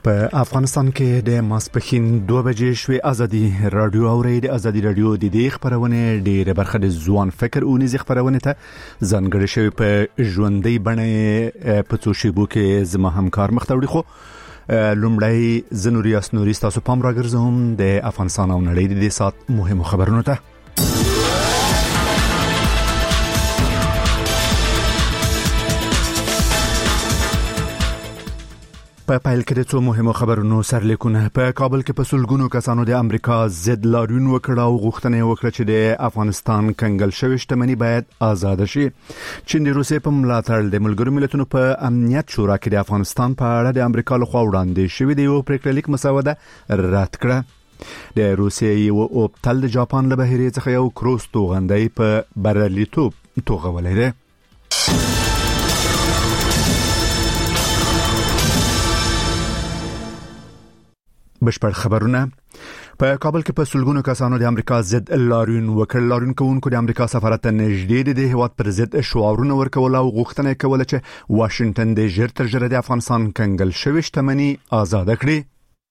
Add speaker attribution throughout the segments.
Speaker 1: په افغانستان کې د ماسپښین 2 بجې شوې ازادي رادیو اوري د ازادي رادیو د دې خبرونه ډېره برخه د ځوان فکر او نيزي خبرونه ته ځانګړې شوی په ژوندۍ بڼه په څو شیبو کې زما همکار مختوړي خو لومړی زنوریاس نوري تاسو پام راګرځوم د افغانستان او نړۍ د سات مهمو خبرونو ته. په پایل کې د څو مهمو خبرونو سرلیکونه. په کابل کې په سلګونو کسانو د امریکا ضد لاریون وکړ او غوښتنه وکړه چې د افغانستان کنګل شوی شتمنۍ باید آزاد شي. چین د روسیې په ملاتړ د ملګرو ملتونو په امنیت شورا کې د افغانستان په اړه د امریکا لخوا وړاندې شوی دی یو پریکړلیک مسوده رد کړه. د روسیې یو اوبتل د جاپان له بهیرې څخه یو کروز توغندی په بریالیتوب توغولې ده. بشپړ خبرونه. په کابل کې په سلګونو کسانو د امریکا ضد لاریون وکړ. لاریون کوونکو د امریکا سفارت ته نږدې د هیواد پر ضد شعارونه ورکول او غوښتنه کوله چې واشنگټن د ژر تر ژره د افغانستان کنګل شوی شتمنۍ آزاد کړي.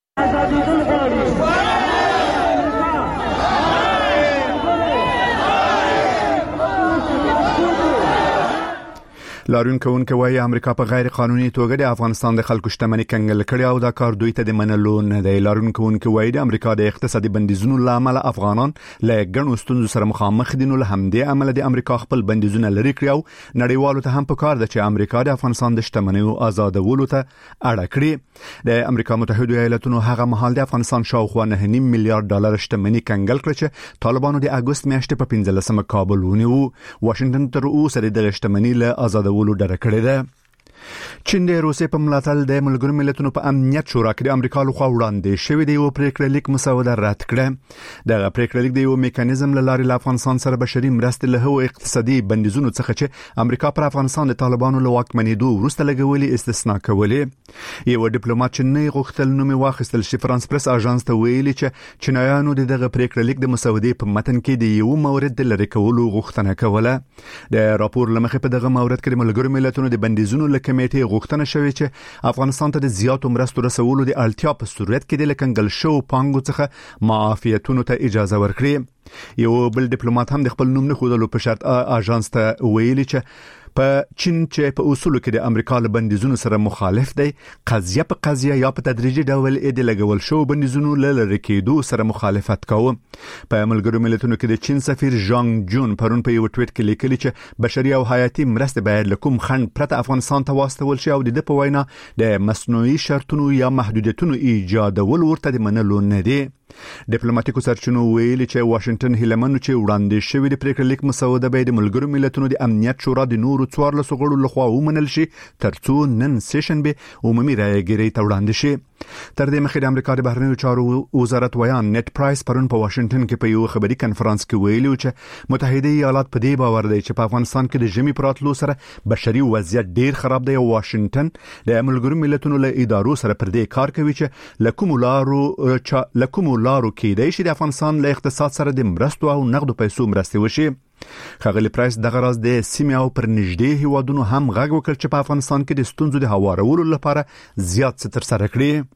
Speaker 1: لاریون کوونکو وايي امریکا په غیر قانوني توګه د افغانستان د خلکو شتمنۍ کنګل کړي او دا کار دوی ته د منلو نه دی. لاریون کوونکو وايي د امریکا د اقتصادي بندیزونو لامل افغانان له ګڼو ستونزو سره مخامخ دي، نو له همدې عمل د امریکا خپل بندیزونه لري کړی او نړیوالو ته هم پکار ده چې امریکا د افغانستان د شتمنیو آزادولو ته اړه کړي. د امریکا متحده ایالاتونو هغه مهال د افغانستان شاوخوا 9.5 میلیارډ ډالر شتمنۍ کنګل کړه چې طالبانو د اگست میاشتې په 15مه کابل ونیو. واشنگټن تر اوسه د شتمنۍ له آزادولو ډډه کړې ده. چین د روسیې په ملاتړ د ملګرو ملتونو په امنیت شورا کې د امریکا لخوا وړاندې شوی دی یو پریکړلیک مسوده رد کړه. دغه پریکړلیک د یو میکانیزم له لارې له افغانستان سره بشري مرستې له هغو اقتصادي بندیزونو څخه چې امریکا پر افغانستان د طالبانو له واکمنېدو وروسته لګولې استثناء کولې. یو ډیپلوماټ چې نه غوښتل نوم واخیستل شي فرانس پریس اژانس ته ویلي چې چینایانو دغه پریکړلیک د مسودې په متن کې د یو مورد د لری کولو غوښتنه کوله. د راپور لمخې په دغه مورد کې د ملګرو ملتونو د بندیزونو له کمیټې غوښتنه شوې چې افغانستان ته د زیاتو مرستو رسولو د اړتیا په صورت کې د لکنګل شو پانګو څخه معافیتونو ته اجازه ورکړي. یو بل ډیپلوماټ هم د خپل نوم نه ښودلو په شرط اژانس ته ویلي چې په چین چې په اصولو کې د امریکا له بندیزونو سره مخالف دی، قضیه په قضیه یا په تدریجي ډول د لګول شو بندیزونو لری کېدو سره مخالفت کوي. په ملګرو ملتونو کې د چین سفیر ژانګ جون پرون په یو ټویټ کې لیکلي چې بشري او حیاتي مرستې باید له کوم خنډ پرته افغانستان ته واستول شي او د په وینا د مصنوعي شرطونو یا محدودیتونو ایجادول ورته د منلو نه دی. ډیپلوماټیکو سرچینو ویلي چې واشنگټن هیلمنو چې وړاندې شوی د پریکړلیک مسوده به د ملګرو ملتونو د امنیت شورا د نورو 14 غړو لخوا ومنل شي ترڅو نن سیشن به عمومي رایګیري ته وړاندې شي. تر دې مخکې د امریکا د بهرنیو چارو وزارت ویان نیټ پرایس پرون په واشنگټن کې په یو خبري کنفرانس کې ویلي چې متحده ایالات په دې باور دی چې په افغانستان کې د ژمي پراتلو سره بشري وضعیت ډیر خراب دی او واشنگټن د ملګرو ملتونو له ادارو سره پر دې کار کوي چې لکوم لارو کې د شي د افغانستان له اقتصاد سره د مرستو او نقدو پیسو مرستې وشي. خغلی پرایس دغه راز د سیمه او پر نږدې هیوادونو هم غږ وکړ چې په افغانستان کې د ستونزو د هوارولو لپاره زیات څه تر سره کړي.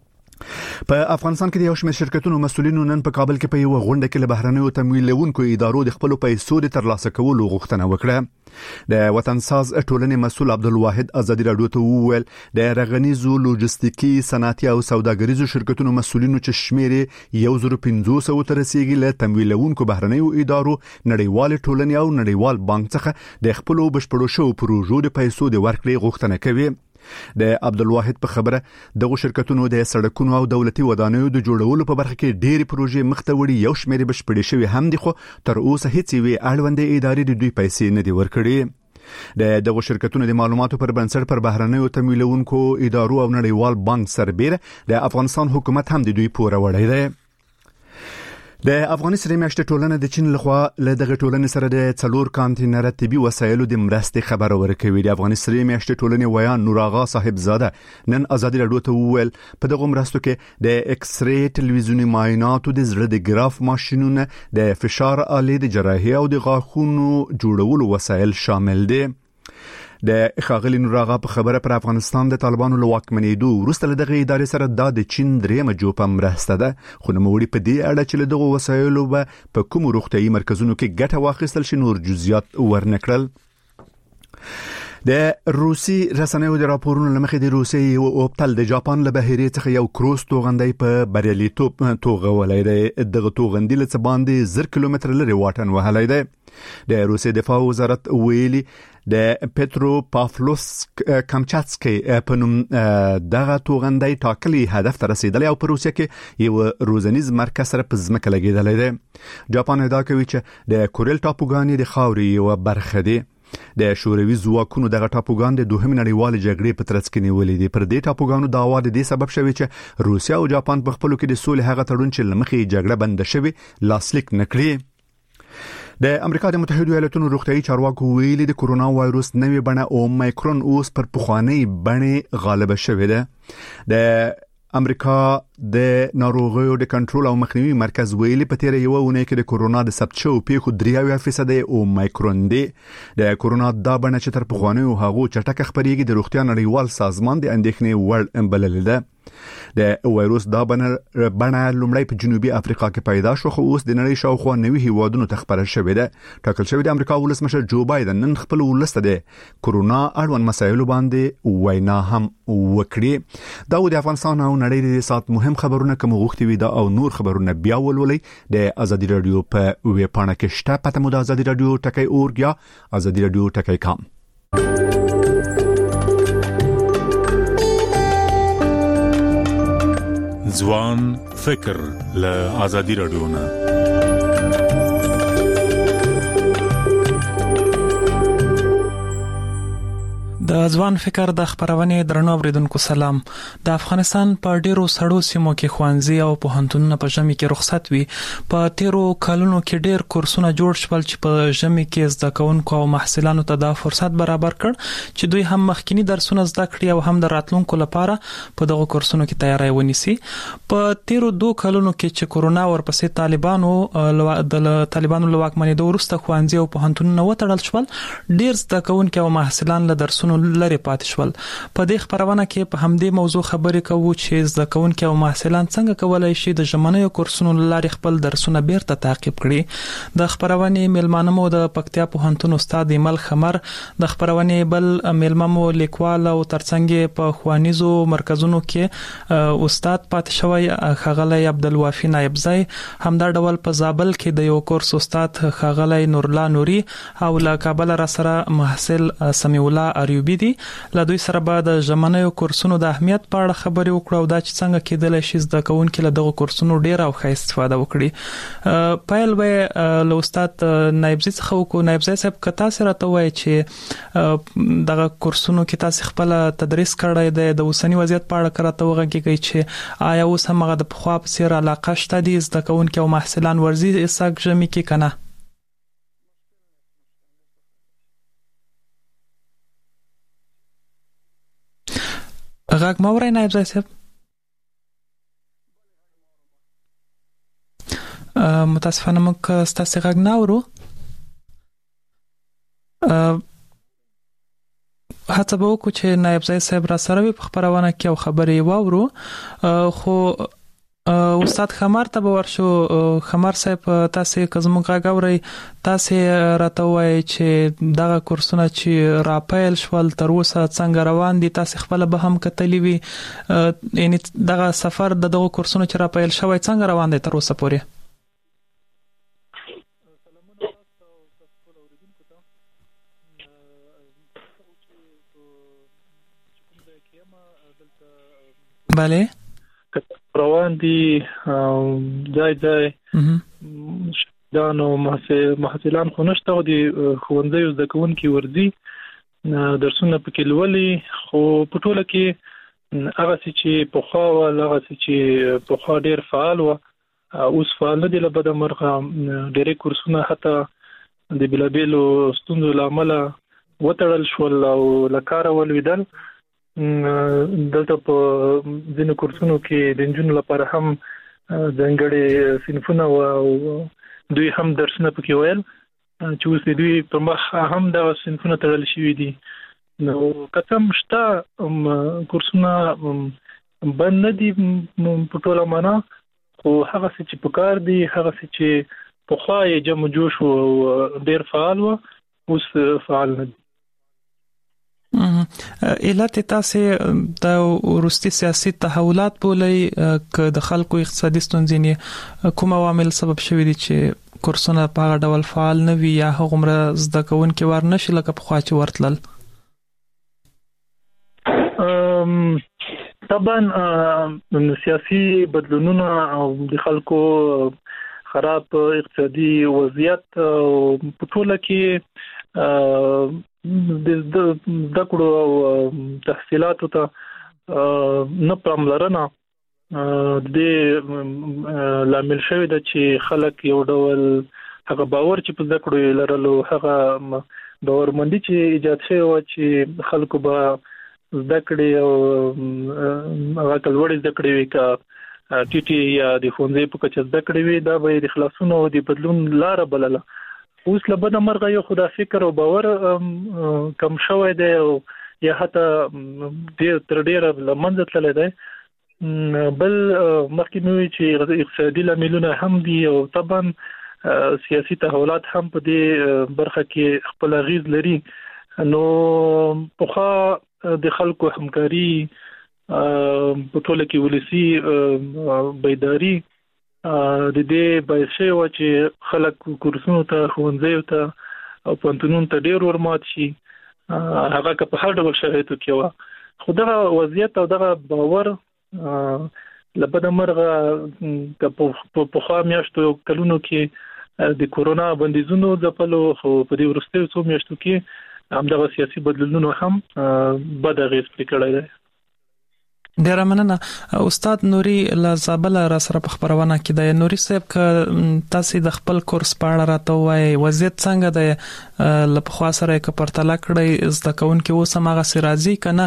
Speaker 1: په افغانستان کې د یو شمېر شرکتونو مسؤلینو نن په کابل کې په یو غونډه کې له بهرنیو تمویلونکو ادارو د خپل پیسو د ترلاسه کولو غوښتنه وکړه. د وطنساز ټولنې مسؤل عبدالواحد ازادي رادیو ته وویل د رغنیزو لوجستیکي صنعتي او سوداګریزو شرکتونو مسؤلینو چې شمېر 1500 ته رسیدي له تمویلونکو بهرنیو ادارو نړیوال ټولنې او نړیوال بانک څخه د خپل بشپړو شو پروژو د پیسو د ورکړې غوښتنه کوي. د عبدالواحد په خبره دغه شرکتونو د سړکونو او دولتي ودانیو د جوړولو په برخه کې ډېری پروژې مخته وړي، یو شمېر بشپړې شوی هم دي خو تر اوسه هیڅ وی اړوندې ادارې د دوی پیسې نه دي ورکړي. دغه شرکتونو د معلوماتو پر بنسټ پر بهرنیو تمویلونکو ادارو او نړیوال بانک سربېره د افغانستان حکومت هم د دوی پوره وړی دی. د افغاني سره میاشتې ټولنه د چین لخوا له دغه ټولنې سره د څلور کانټینر طبي وسایلو د مرستې خبر ورکوي. د افغاني سره میاشتې ټولنې ویان نور آغا صاحب زاده نن ازادي رادیو ته وویل په دغه مرستو کې د ایکس ری ټلویزیوني معایناتو د زړه د ګراف ماشینونه د فشار آلې د جراحي او د غاښونو جوړولو وسایل شامل دي. د ښاغلي نوراغا په خبره پر افغانستان د طالبانو له واکمنېدو وروسته له دغه ادارې سره د چین درېمه جوپه مرسته ده، خو نوموړي په دې اړه چې له دغو وسایلو به په کومو روغتیايي مرکزونو کې ګټه واخیستل شي نور جزئیات ورنکړل. د روسي رسنیو د راپورونو لمخې د روسي او اوبتل د جاپان له بهیرې څخه یو کروز توغندی په بریالیتوب توغولای دی. دغه توغندي له څه باندې 10 کیلومتر لري واټن وهلی دی. د روسي دفاع وزارت ویلي د پترو پافلوسک کامچاتسکی په نوم دغه توغندی ټاکلي هدف ته رسیدلی او په روسیه کې یو روزنیز مرکز سره په ځمکه لګېدلی دی. جاپان ادعا کوي چې د کوریل ټاپوګانې د خاورې یوه برخه دي. د شوروي ځواکونو دغه ټاپوګان د دوهمې نړیوالې جګړې په ترڅ کې نیولې دي. پر دې ټاپوګانو دعوا د دې سبب شوی چې روسیا او جاپان په خپلو کې د سولې هغه تړون چې لمخې جګړه بنده شوی لاسلیک نکړي. د امریکا د متحده ایالاتونو روغتیايي چارواکو ویلي د کورونا وایروس نوې بڼه اومیکرون اوس پر پخوانی بڼه غالبه شوې ده. د امریکا د ناروغیو د کنټرول او مخنیوي مرکز ویلي په تیر یو اونۍ کې د کورونا د ثبت شوو پیښو 3% اومیکرون دی. د کورونا دا بڼه چې تر پخوانی او هغو چټک خبرېږي د روغتیا نړیوال سازمان د اندېښنې وړ بللې ده. د وایروس دا بڼه لومړی په جنوبي افریقا کې پیدا شو، خو اوس د نړۍ شاوخوا 90 هیوادونو ته خپره شوې ده. ټاکل شوی د امریکا ولسمشر جو بایدن نن خپل ولس ته د کورونا اړوند مسایلو باندې وینا هم وکړي. دا د افغانستان او نړۍ د سات مهم خبرونه کوم غوښتي وي دا او نور خبرونه بیا ولولئ د ازادي رادیو په ویب پاڼه کې شته. پته مو د ازادي رادیو ټکی اورګ یا ازادي رادیو ټکی کام.
Speaker 2: ځوان فکر له ازادي رادیو نه.
Speaker 3: د ځوان فکر د خبرونې درنو اوریدونکو سلام. د افغانستان په ډیرو سړو سیمو کې خوانزي او پوهنتونونه په ژمي کې رخصت وي. په تیرو کلونو کې ډیر کورسونه جوړ شول چې په ژمي کې زده کوونکو او محصلانو ته د فرصت برابر کړ چې دوی هم مخکینی درسونه زده کړي او هم د راتلونکو لپاره په دغه کورسونو کې تیاری ونیسي. په تیرو 2 کلونو کې چې کورونا ورپسې طالبانو له واکمنېدو وروسته خوانزي او پوهنتونونه وتړل شول، ډیر زده کوونکو او محصلان له درسونو لري پاتې شول. په دې خبرونه کې په همدې موضوع خبرې کوو چې زده کوونکي او محصلان څنګه کولای شي د ژمنیو کورسونو لارې خپل درسونه بیرته تعقیب کړي. د خبرونې میلمانه مو د پکتیا پوهنتون استاد ایمل خمر، د خبرونې بل میلمه مو لیکوال او ترڅنګ په خوانیزو مرکزونو کې استاد پاتې شوی ښاغلی عبدالوافي نایبزی، همدا ډول په زابل کې د یو کورس استاد ښاغلی نورلا نوري او له کابل را سره محصل سمیع الله اریوبی دي. له دوی سره به د ژمنیو کورسونو د اهمیت په اړه خبرې وکړو او دا چې څنګه کېدلی شي زده کوونکي له دغه کورسونو ډیر او ښه استفاده وکړي. پیل به له استاد نایبزی څخه وکړو. نایبزی صاحب که تاسو راته وایي چې دغه کورسونو کې تاسو خپل تدریس کړی دی، د اوسنی وضعیت په اړه راته وغږیږئ چې آیا اوس هم هغه د پخوا په څیر علاقه شته دي زده کوونکي او محصلان ورزي سږ ژمي کې که نه؟ غږ مورای نایبزی صاحب؟ متاسفانه موږ ستاسو غږ نه اورو. هڅه به وکړو چې نایبزی صاحب را سره وي په خبرونه کې او خبرې واورو. خو استاد خمر ته به ورشو. خمر صاحب تاسو که زموږ غږ اورئ تاسو راته وایئ چې دغه کورسونه چې راپیل شول تر اوسه څنګه روان دي، تاسو خپل به هم کتلی وي، یعنی دغه سفر د دغه کورسونو چې راپیل شوی څنګه روان دی تر اوسه پورې؟ بله
Speaker 4: روان دي ځای دانو محصلان خو نشته او د ښوونځیو زده کوونکي ورځي درسونه پکې لولي، خو په ټوله کې هغه چې پخوا ول هغه چې پخوا ډیر فعال و اوس فعال نه دي. له بده مرغه ډېرې کورسونه حتی د بېلابېلو ستونزو له امله وتړل شول او له کاره ولوېدل. دلته په ځینو کورسونو کې د نجونو لپاره هم ځانګړي صنفونه او دوی هم درسونه پکې ویل چې اوس دوی په مخ هم دا صنفونه تړل شوي دي. نو کتم شته کورسونه بند نه دي په ټوله معنا، خو هغه چې په کار دي، هغه چې په خواي جمع جوش او ډیر فعال و اوس فعال نه دي.
Speaker 3: علت تاسو د ورستي سیاسي تحولات بولې ک د خلکو اقتصادي ستونزې کوم عوامل سبب شوي دي چې کورسونه په ډول فعال نه وي یا هغومره زده کوونکي ورنشي لکه په خوا چې ورتلل؟
Speaker 4: طبعا سیاسي بدلونونه او د خلکو خراب اقتصادي وضعیت په ټوله کې د دکړو او تحصیلاتو ته نه پاملرنه د لامل شوی د چې خلک یو ډول هغه باور چې په دکړو لرلو، هغه باورمندي چې ایجاد شوی و چې خلکو به ذکرې او هغه کلوړې ذکرې وی کا ټي یا د فونځې په کچه ذکرې وی دا به د خلاصونو او د بدلون لار بلله. اوس لبنه مرغه یو خدا فکر او باور کم شوی دی او یا حتی تر ډیره لمنځه تللی دی. بل مخکې نو چې اقتصادي لاملونه هم دي او طبعا سیاسي تحولات هم په دې برخه کې خپل غیز لري. نو په د خلکو همکاري په ټوله کې ولسی بیداری د دې باعث شوی چې خلک کورسونو ته، ښوونځیو ته او پوهنتونونو ته ډیر ورمات شي، هغه که په هر ډول شرایطو کې و. خو دغه وضعیت او دغه باور لبنه مرغه په خوا میاشتو کلونو کې د کورونا بندیزونو ځپلو، خو په دې وروستیو څو میاشتو کې همدغه سیاسي بدلونونو هم بد اغیز پرې کړی دی.
Speaker 3: ډیره مننه. استاد نوري لزابل را سره په خبرونه کې د نوري صاحب ک تاسو د خپل کورس په اړه راته وایي وضعیت څنګه دی لپاره خو سره ک پرتله کړی زده کوونکي اوس هغه سرازي کنه؟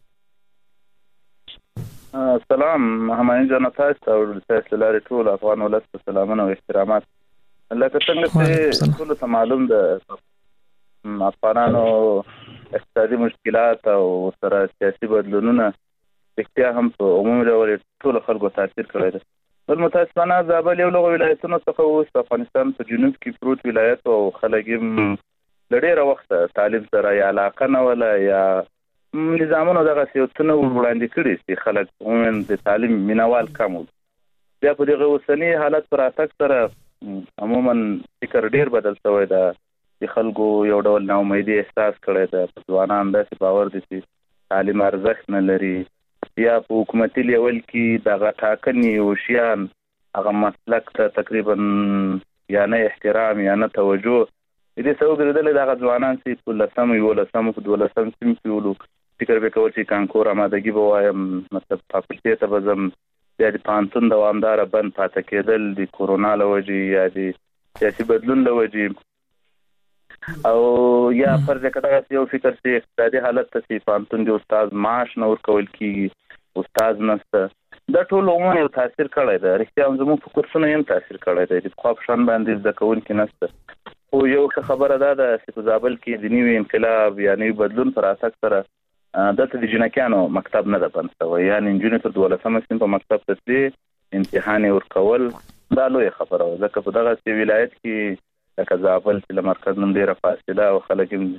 Speaker 5: سلام همایون جان، تاسو او تاسو لاري ټول افغان ولست سلامونه او احترامات. لکه څنګه چې ټول ته معلوم ده افغانانو اقتصادي مشکلات او سره سیاسي بدلونونه اختیار هم په عمومي ډول ټول خلکو تاثیر کړی دی. بل متاسفانه زابل یو له ولایتونو څخه اوس افغانستان په جنوب کې پروت ولایت او خلک یې له ډېره وخته تعلیم سره یا علاقه نه ولا یا نظامونو دغه سیاستونه وړاندې کړي چې خلک عموما د تعلیم مینوال کم وو. بیا په دغه اوسني حالت پر اتک سره عموما فکر ډېر بدل شوی دی. د خلکو یو ډول ناامیدي احساس کړی دی. په ځوانان داسې باور دي چې تعلیم ارزښت نه لري، یا په حکومتي لیول کې دغه ټاکنې او شیان هغه مسلک ته تقریبا یا نه احترام یا نه توجه. دې سبب ګرځېدلی دغه ځوانان چې په 10 11 په 12 سیم کې ولو فکر به کول چې کانکور آمادګي به وایم، مطلب فاکولټي ته به ځم، بیا د پوهنتون دوامداره بند پاتې کېدل د کورونا له وجې یا د سیاسي بدلون له وجې، او یا فرض کړه یو فکر چې اقتصادي حالت ته چې پوهنتون د استاد معاش نه ورکول کېږي، استاد نشته، دا ټول عموما یو تاثیر کړی دی. رښتیا هم زموږ په کورسونو هم تاثیر کړی دی. د پخوا په شان باندې زده کوونکي نشته. خو یو ښه خبره دا ده چې په زابل کې د نوي انقلاب یا نوي بدلون پر اساس سره دلته د جنکیانو مکتب نه ده بند شوی، یعنې نجونې تر 12 سیم په مکتب ته تلي، امتحان یې ورکول. دا لویه خبره وه، ځکه په دغسې ولایت کې لکه زابل چې له مرکز نه ډېره فاصله او خلک هم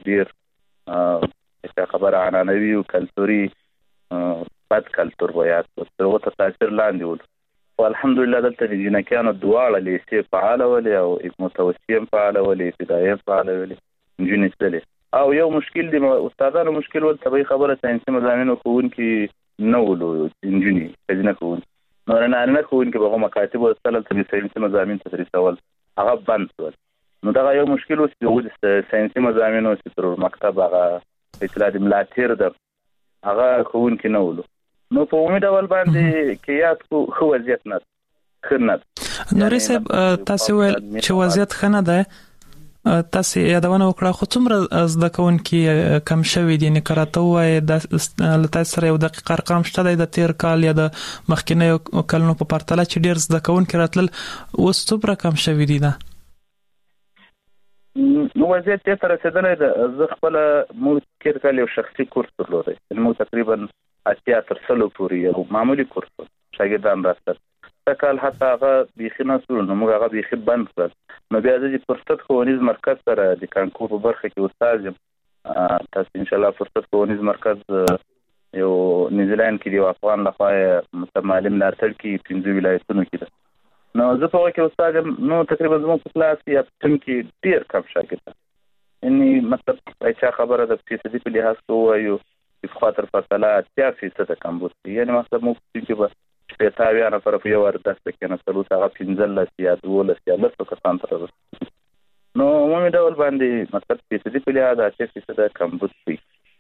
Speaker 5: ډېر خبره عنعنوي او کلتوري بد کلتور باید تر هغو ته تاثیر لاندې ول. خو الحمدلله دلته د جنکیانو دواړه لیسې فعاله ولې او متوسطې هم فعاله ولې، ابتدایي هم فعاله ولې، نجونې تللې. او یو مشکل دی استادانو مشکل ول طبیعي خبره ساینسي مضامینو ښوونکي نه ولو نجونې ښځینه ښوونکي، نو نارینه ښوونکي به هغو مکاتب ورسله ته د ساینسي مضامین تدریسول هغه بند شول. نو دغه یو مشکل اوس د ساینسي مضامینو چې تر مکتب هغه اطلاع د ملا تیر ده هغه ښوونکي نه ولو. نو په عمومي ډول باندې کې یاد کو ښه وضعیت نه ښه نه ده.
Speaker 3: نوري صاحب تاسو ویل چې وضعیت ښه نه ده، تاسو یادونه وکړه، خو څومره زده کوونکي کم شوي دي؟ نه کراته وایي د تاسو سره یو دقیق ارقام شته دی د تیر کال یا د مخکینیو کلونو په پرتله چې ډیر زده کوونکي راتلل، اوس څومره کم شوي دي؟
Speaker 5: نو وضعیت ته رسیدلی ده. زه خپله موږ تیر کال یو شخصي کورس درلودی، موږ تقریبا 80 تر 100 پورې یو معمولی کورس شاګردان راستل. دا کال حتی هغه بیخي نه سول، نو موږ هغه بیخي بند کړل. نو بیا د فرصت ښوونیز مرکز سره د کانکور په برخه کې استاد یم. تاسو ان شاء الله فرصت ښوونیز مرکز یو نیوزیلند کې دی، افغان لخوا متمعلم لارتل کې 15 ولایتونو کې ده. نو زه په وکه استاد یم. نو تقریبا زموږ په کلاس کې اپټم کې ډیر کم شاګردان، یعنی مطلب اچھا خبره د فیصدي په لحاظ وایو چې خاطر فاصله 80% کم بوتي، یعنی مطلب مو چې به پیتاویا نه پر یو ورته کې نه تلو هغه 15 یا 12 یا 10 کسان تر. نو مې ډول باندې مطلب فیصدي په لحاظ 80% کم بوتي.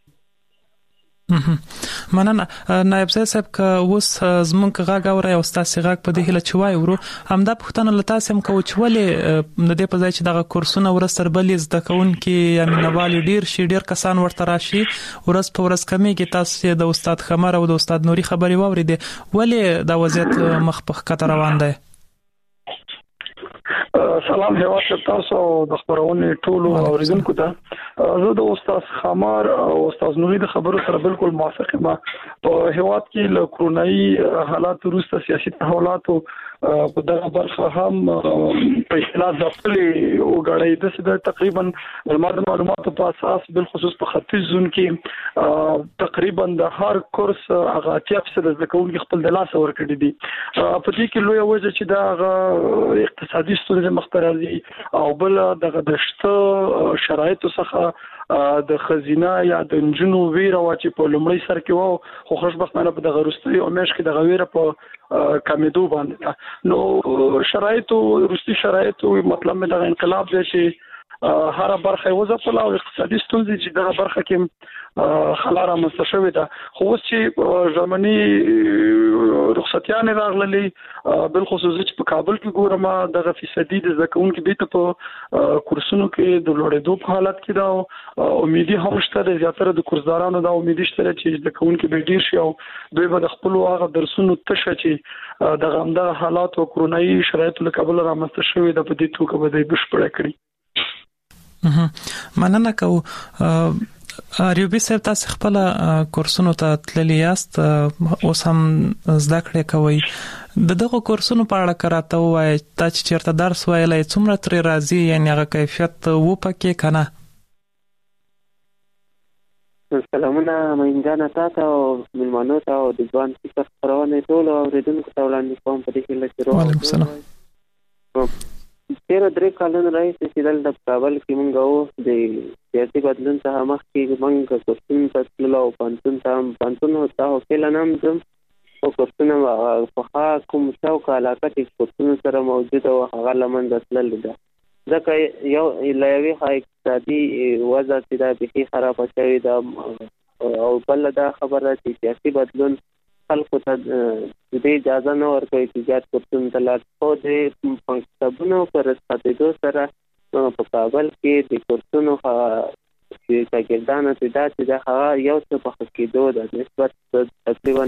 Speaker 3: مننه نائب صاحب که اوس زمونږ غاګ اوري او تاسو غاګ په دې هله چوي ورو همدا پښتنه لته سم کو چولې د دې په ځای چې دغه کورسونه ورستر بلې زده کون کې یا مینوالي ډیر شي ډیر کسان ورته راشي ورځ په ورځ کمی کې تاسو د استاد خمر او د استاد نوري خبري واوري دي ولې دا وضعیت مخ په خطر روان دی؟
Speaker 6: سلام هوا تاسو د خبرونه ټولو اوریدونکو ته. زه د استاد خمار او استاد نوري د خبرو سره بالکل موافق یم. په هواد کې له کرونایي حالات وروسته سیاسي تحولاتو په دغه برخه هم په اختلاف ځپلې او غړې د تقریبا معلوماتو په اساس بل خصوص په ختیځ زون کې تقریبا د هر کورس هغه 80% د کوونکو خپل د لاس ور کړی دي. په دې کې لوی وجه چې دا اقتصادي ستونزې مخترازي او بل دغه دشته شرایطو څخه د خزینه یا د انجنو ویره واچې په لومړی سر کې وو، خو خوشبختانه په دغه وروستي او مېش کې دغه ویره په کمیدو باندې. نو شرایطو وروستي شرایطو مطلب مې دغه انقلاب دی چې هر برخه وځپله او اقتصادي ستونزې چې دغه برخه کې خلاره مستشوي ده. خو اوس چې ژمنی رخصتیان راغلي بل خصوص چې په کابل کې ګورم دغه فیصدي د زکون کې بیت په کورسونو کې د لوړېدو په حالت کې ده. امیدي هم شته زیاتره د کورسدارانو دا امید شته چې زکون کې به ډیر شي او دوی به د خپل هغه درسونو تشه چې دغه همدا حالات او کرونایي شرایطو له کابل را مستشوي ده په دې توګه به د بشپړه کړی.
Speaker 3: مننه کو ریوبي صاحب تاسو خپل کورسونو ته تللی یاست اوس هم زده کړې کوي دغه کورسونو په اړه کراته وای چې چیرته درس وایلای څومره تر راځي یعنی هغه کیفیت و پکې کنه؟
Speaker 7: سلامونه مینځانه تاسو او ملمانو ته او د ځوان فکر خبرونه ټول اوریدونکو ته وړاندې کوم په دې کې لکه
Speaker 3: وعلیکم السلام.
Speaker 7: تیر درې کلونه راځي چې د کابل کې مونږ وو د سیاسي بدلون څخه مخکې مونږ کورسونه تللو او پانتون ته هوټل نام زم او کورسونه په کوم څوک علاقه کې کورسونه سره موجود او هغه لمن دتل ده ځکه یو لایوي اقتصادي وضع چې دا به خراب شوی دا او بل دا خبره چې سیاسي بدلون خلکو ته د اجازه نه ورکوي چې زیات کورسونه تلل خو د پنځبونو پر استادو سره په کابل کې د کورسونو چې شاګردانو ته دا چې دا یو څه په کېدو د نسبت تقریبا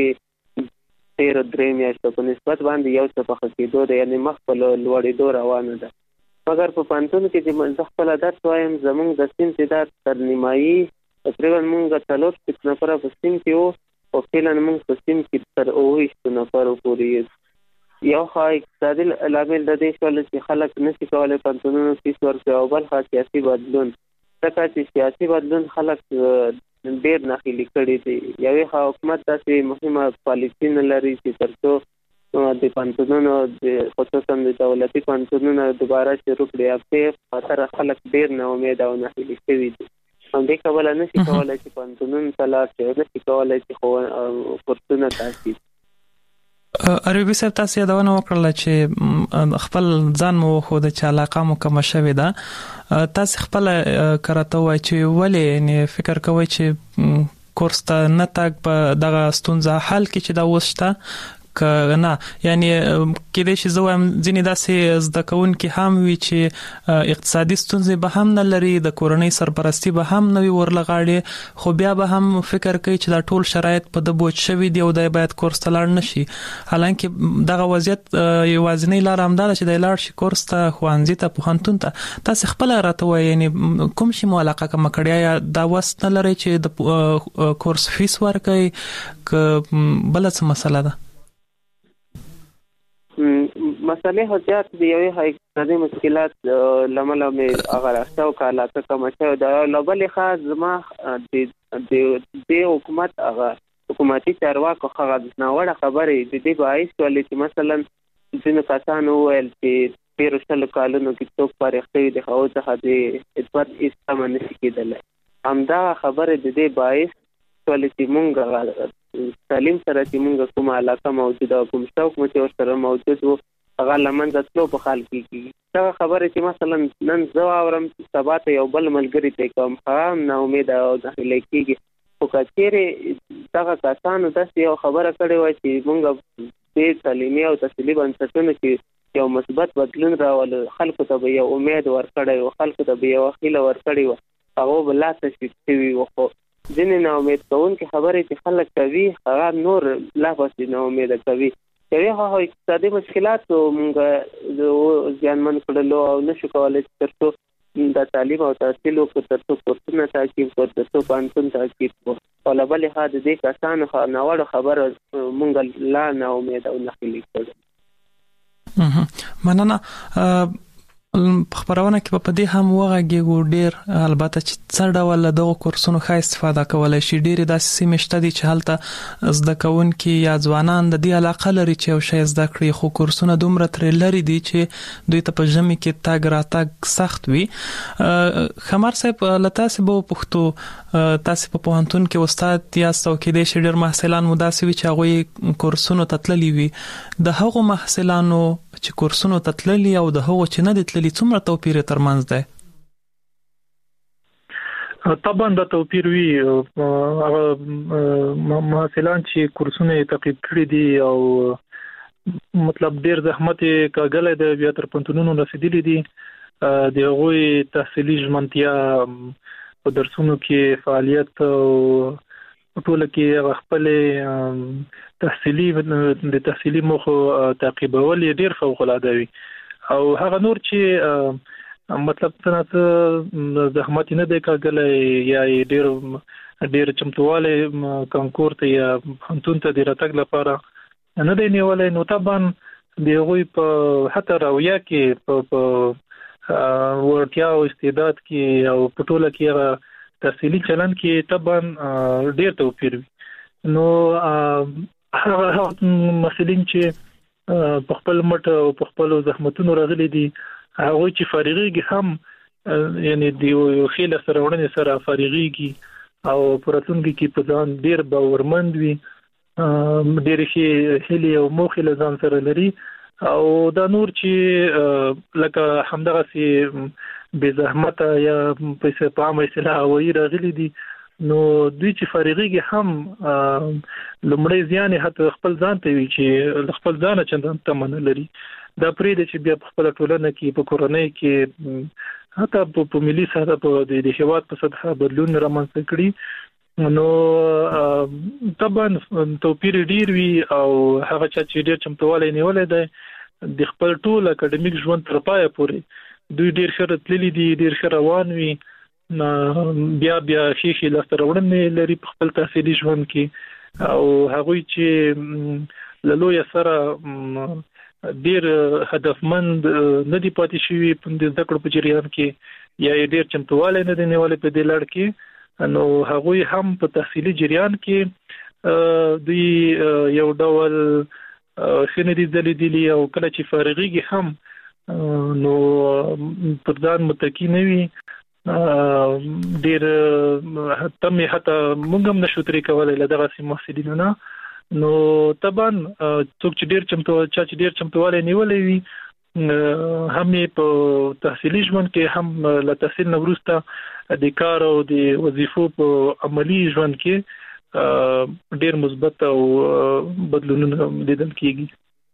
Speaker 7: 3 میاشتو په نسبت باندې یو څه په کېدو د یعنی مخ په لوړېدو روانه ده. مګر په پانتون کې چې منځ خپل درس وایم زمونږ د سیم چې دا تر نیمایي تقریبا مونږ 3 نفر په سیم کې وو او فعلا موږ په سیم کې تر 9 نفر پورې یو ښه اقتصادي عامل د دې شول چې خلک نشي کولای پانتونونو فیس ورکړي او بل ښه سیاسي بدلون ځکه چې سیاسي بدلون خلک ډېر ناخیلي کړي دي. یوې حکومت داسې مهمه پالیسي نه لري چې ترڅو د پانتونونو خصوصا د دولتي پانتونونو دوباره شروع کړي په خاطر خلک ډېر نه امید او ناخیلي شوي دي. همدې کولای نشي کولای چې پانتونون تلاش کوي نشي کولای چې کورسونه تاسیس.
Speaker 3: عربي صاحب تاسو یادونه وکړه چې خپل ځان مو خو د چا علاقه مو کوم شوی ده تاسو خپل کراته وای چې ولې نه فکر کوئ چې کورس ته نه تاګ په دغه ستونزه حل کې چې دا وسته کنه یعنی کې د شي زوم ځینې داسې زده کوونکي هم وي چې اقتصادي ستونزې به هم نه لري د کورنۍ سرپرستی به هم نه وي ورلغاړي خو بیا به هم فکر کوي چې دا ټول شرایط په د بوج شوی دی او د باید کورس ته لاړ نشي حالانکه دغه وضعیت یوازینی لار هم ده چې د لاړ شي کورس ته خوانځي ته پوهنتون ته تاسو خپل راته وایي یعنی کوم شي ملاقات کوم کړیا یا دا وست نه لري چې د کورس فیس ورکړي ک بل څه مسله ده
Speaker 7: مسئله حجات دی یو اقتصادي مشکلات لمله مې هغه راستو کاله ته کوم چې دا لوبل خاص ما د حکومت هغه حکومتي چارواکو هغه د نوړه خبرې د دې باعث ولې چې مثلا ځینې کسانو ویل چې پیرشل کالونو کې څوک پرېختي د هغو څخه د اثبات استعمال نشي کېدل همدا خبره د دې باعث ولې چې مونږ تعلیم سره چې مونږ کومه علاقه موجوده کوم شوق مو چې سره موجود وو هغه لمن د تلو په حال کې دا خبره چې مثلا نن زو اورم سبا ته یو بل ملګری ته کوم خام نه امید او داخله کېږي او کچېره دا کسانو د یو خبره کړې وای چې مونږ د تعلیمي او تحصیلي بنسټونو کې یو مثبت بدلون راول خلکو ته یو امید ورکړی او خلکو ته یو خیله ورکړی و هغه بل لا تشوي وخو ځینې نه امید کوونکې خبرې چې خلک کوي هغه نور لا پسې نه امید کوي هغه اقتصادي مشکلات موږ ځانمن کړلو او نشو کولی چې ترڅو د تعلیم او تحصیل وکړو ترڅو کورسونه تعقیب کړو ترڅو پوهنتون تعقیب کړو او له بلې خوا د دې کسانو ناوړه خبره موږ لا نه امید او نه هیلې کړو
Speaker 3: مننه خبرونه کې په دې هم وغږیږو ډیر البته چې څه ډول دغه کورسونو ښه استفاده کولای شي ډیر داسې سیمه شته دي چې هلته زده کوونکي یا ځوانان د دې علاقه لري چې یو شی زده کړي خو کورسونه دومره ترې لري دي چې دوی ته په ژمي کې تاګ راتګ سخت وي خمر صاحب لتاسې به پښتو تاسو په پوهنتون کې استاد یاست او کې د شډر محصلان مداسي وي چې هغه کورسونو تتللی وي د هغو محصلانو چې کورسونو تتللی او د هغو چې نه دي تللی څومره توپیر ترمنځ ده
Speaker 4: طبعا د توپیر وی هغه محصلان چې کورسونه تعقیب کړی دي او مطلب ډیر زحمت کاغله د بیا تر پنځونو رسیدلی دي د هغوی تحصیلي ژمنتیا په درسونو کې فعالیت او ټول کې خپل تحصیلي موخو تعقیبول ډیر فوق العاده وي او هغه نور چې مطلب څنګه زحمت نه دی کاغله یا ډیر چمتواله کانکور ته یا پوهنتون ته د راتګ لپاره نه دی نیولای نو طبعا د هغوی په حتی راویا کې په ورتیا او استعداد کې او په ټوله کې تحصیلي چلن کې طبعا ډیر توپیر وي نو هغه مسلین چې په خپل مټ او په خپل زحمتونو راغلي دي هغه چې فارغيږي هم یعنی د یو خیله سره وړاندې سره فارغيږي او پراتونګي کې په ځان ډیر باورمند وي ډیر هلي او موخه لزان سره لري او دا نور چې لکه همدغه سي بے زحمت یا پیسې پامه اصلاح وی راغلي دي نو دوی چې فارغيږي هم لمړی ځان هته خپل ځان ته وی چې خپل ځان چندان تمن لري دا پرې د چې بیا په خپل ټولنه کې په کورنۍ کې حتی په ملي سطح په د هیواد په سطح بدلون رامنځته کړي نو طبعا توپیر ډیر وی او هغه چې ډیر چمتواله نیولې ده د خپل ټول اکیډمیک ژوند تر پایه پورې دوی ډیر ښه تللی دي ډیر ښه روان وي بیا شي لاسته راوړنې لري په خپل تحصیلي ژوند کې او هغه چې لوی سره ډیر هدفمند نه دی پاتې شوی په د ذکر په جریان کې یا ډیر چمتواله نه دی نیولې په دې لړ کې نو هغه هم په تحصیلي جریان کې دوی یو ډول خندې دلی او کله چې فارغيږي هم نو پر ځان متکی نه وي ډیر حتی موږ هم نشو ترې کولای لدغه سي محصلینو نه نو طبعا څوک چې ډیر چمتواله نیولې وي هم په تحصیلي ژوند کې هم له تحصیل نه وروسته د کار او د وظیفو په عملی ژوند کې ډیر مثبت او بدلونونه لیدل کیږي.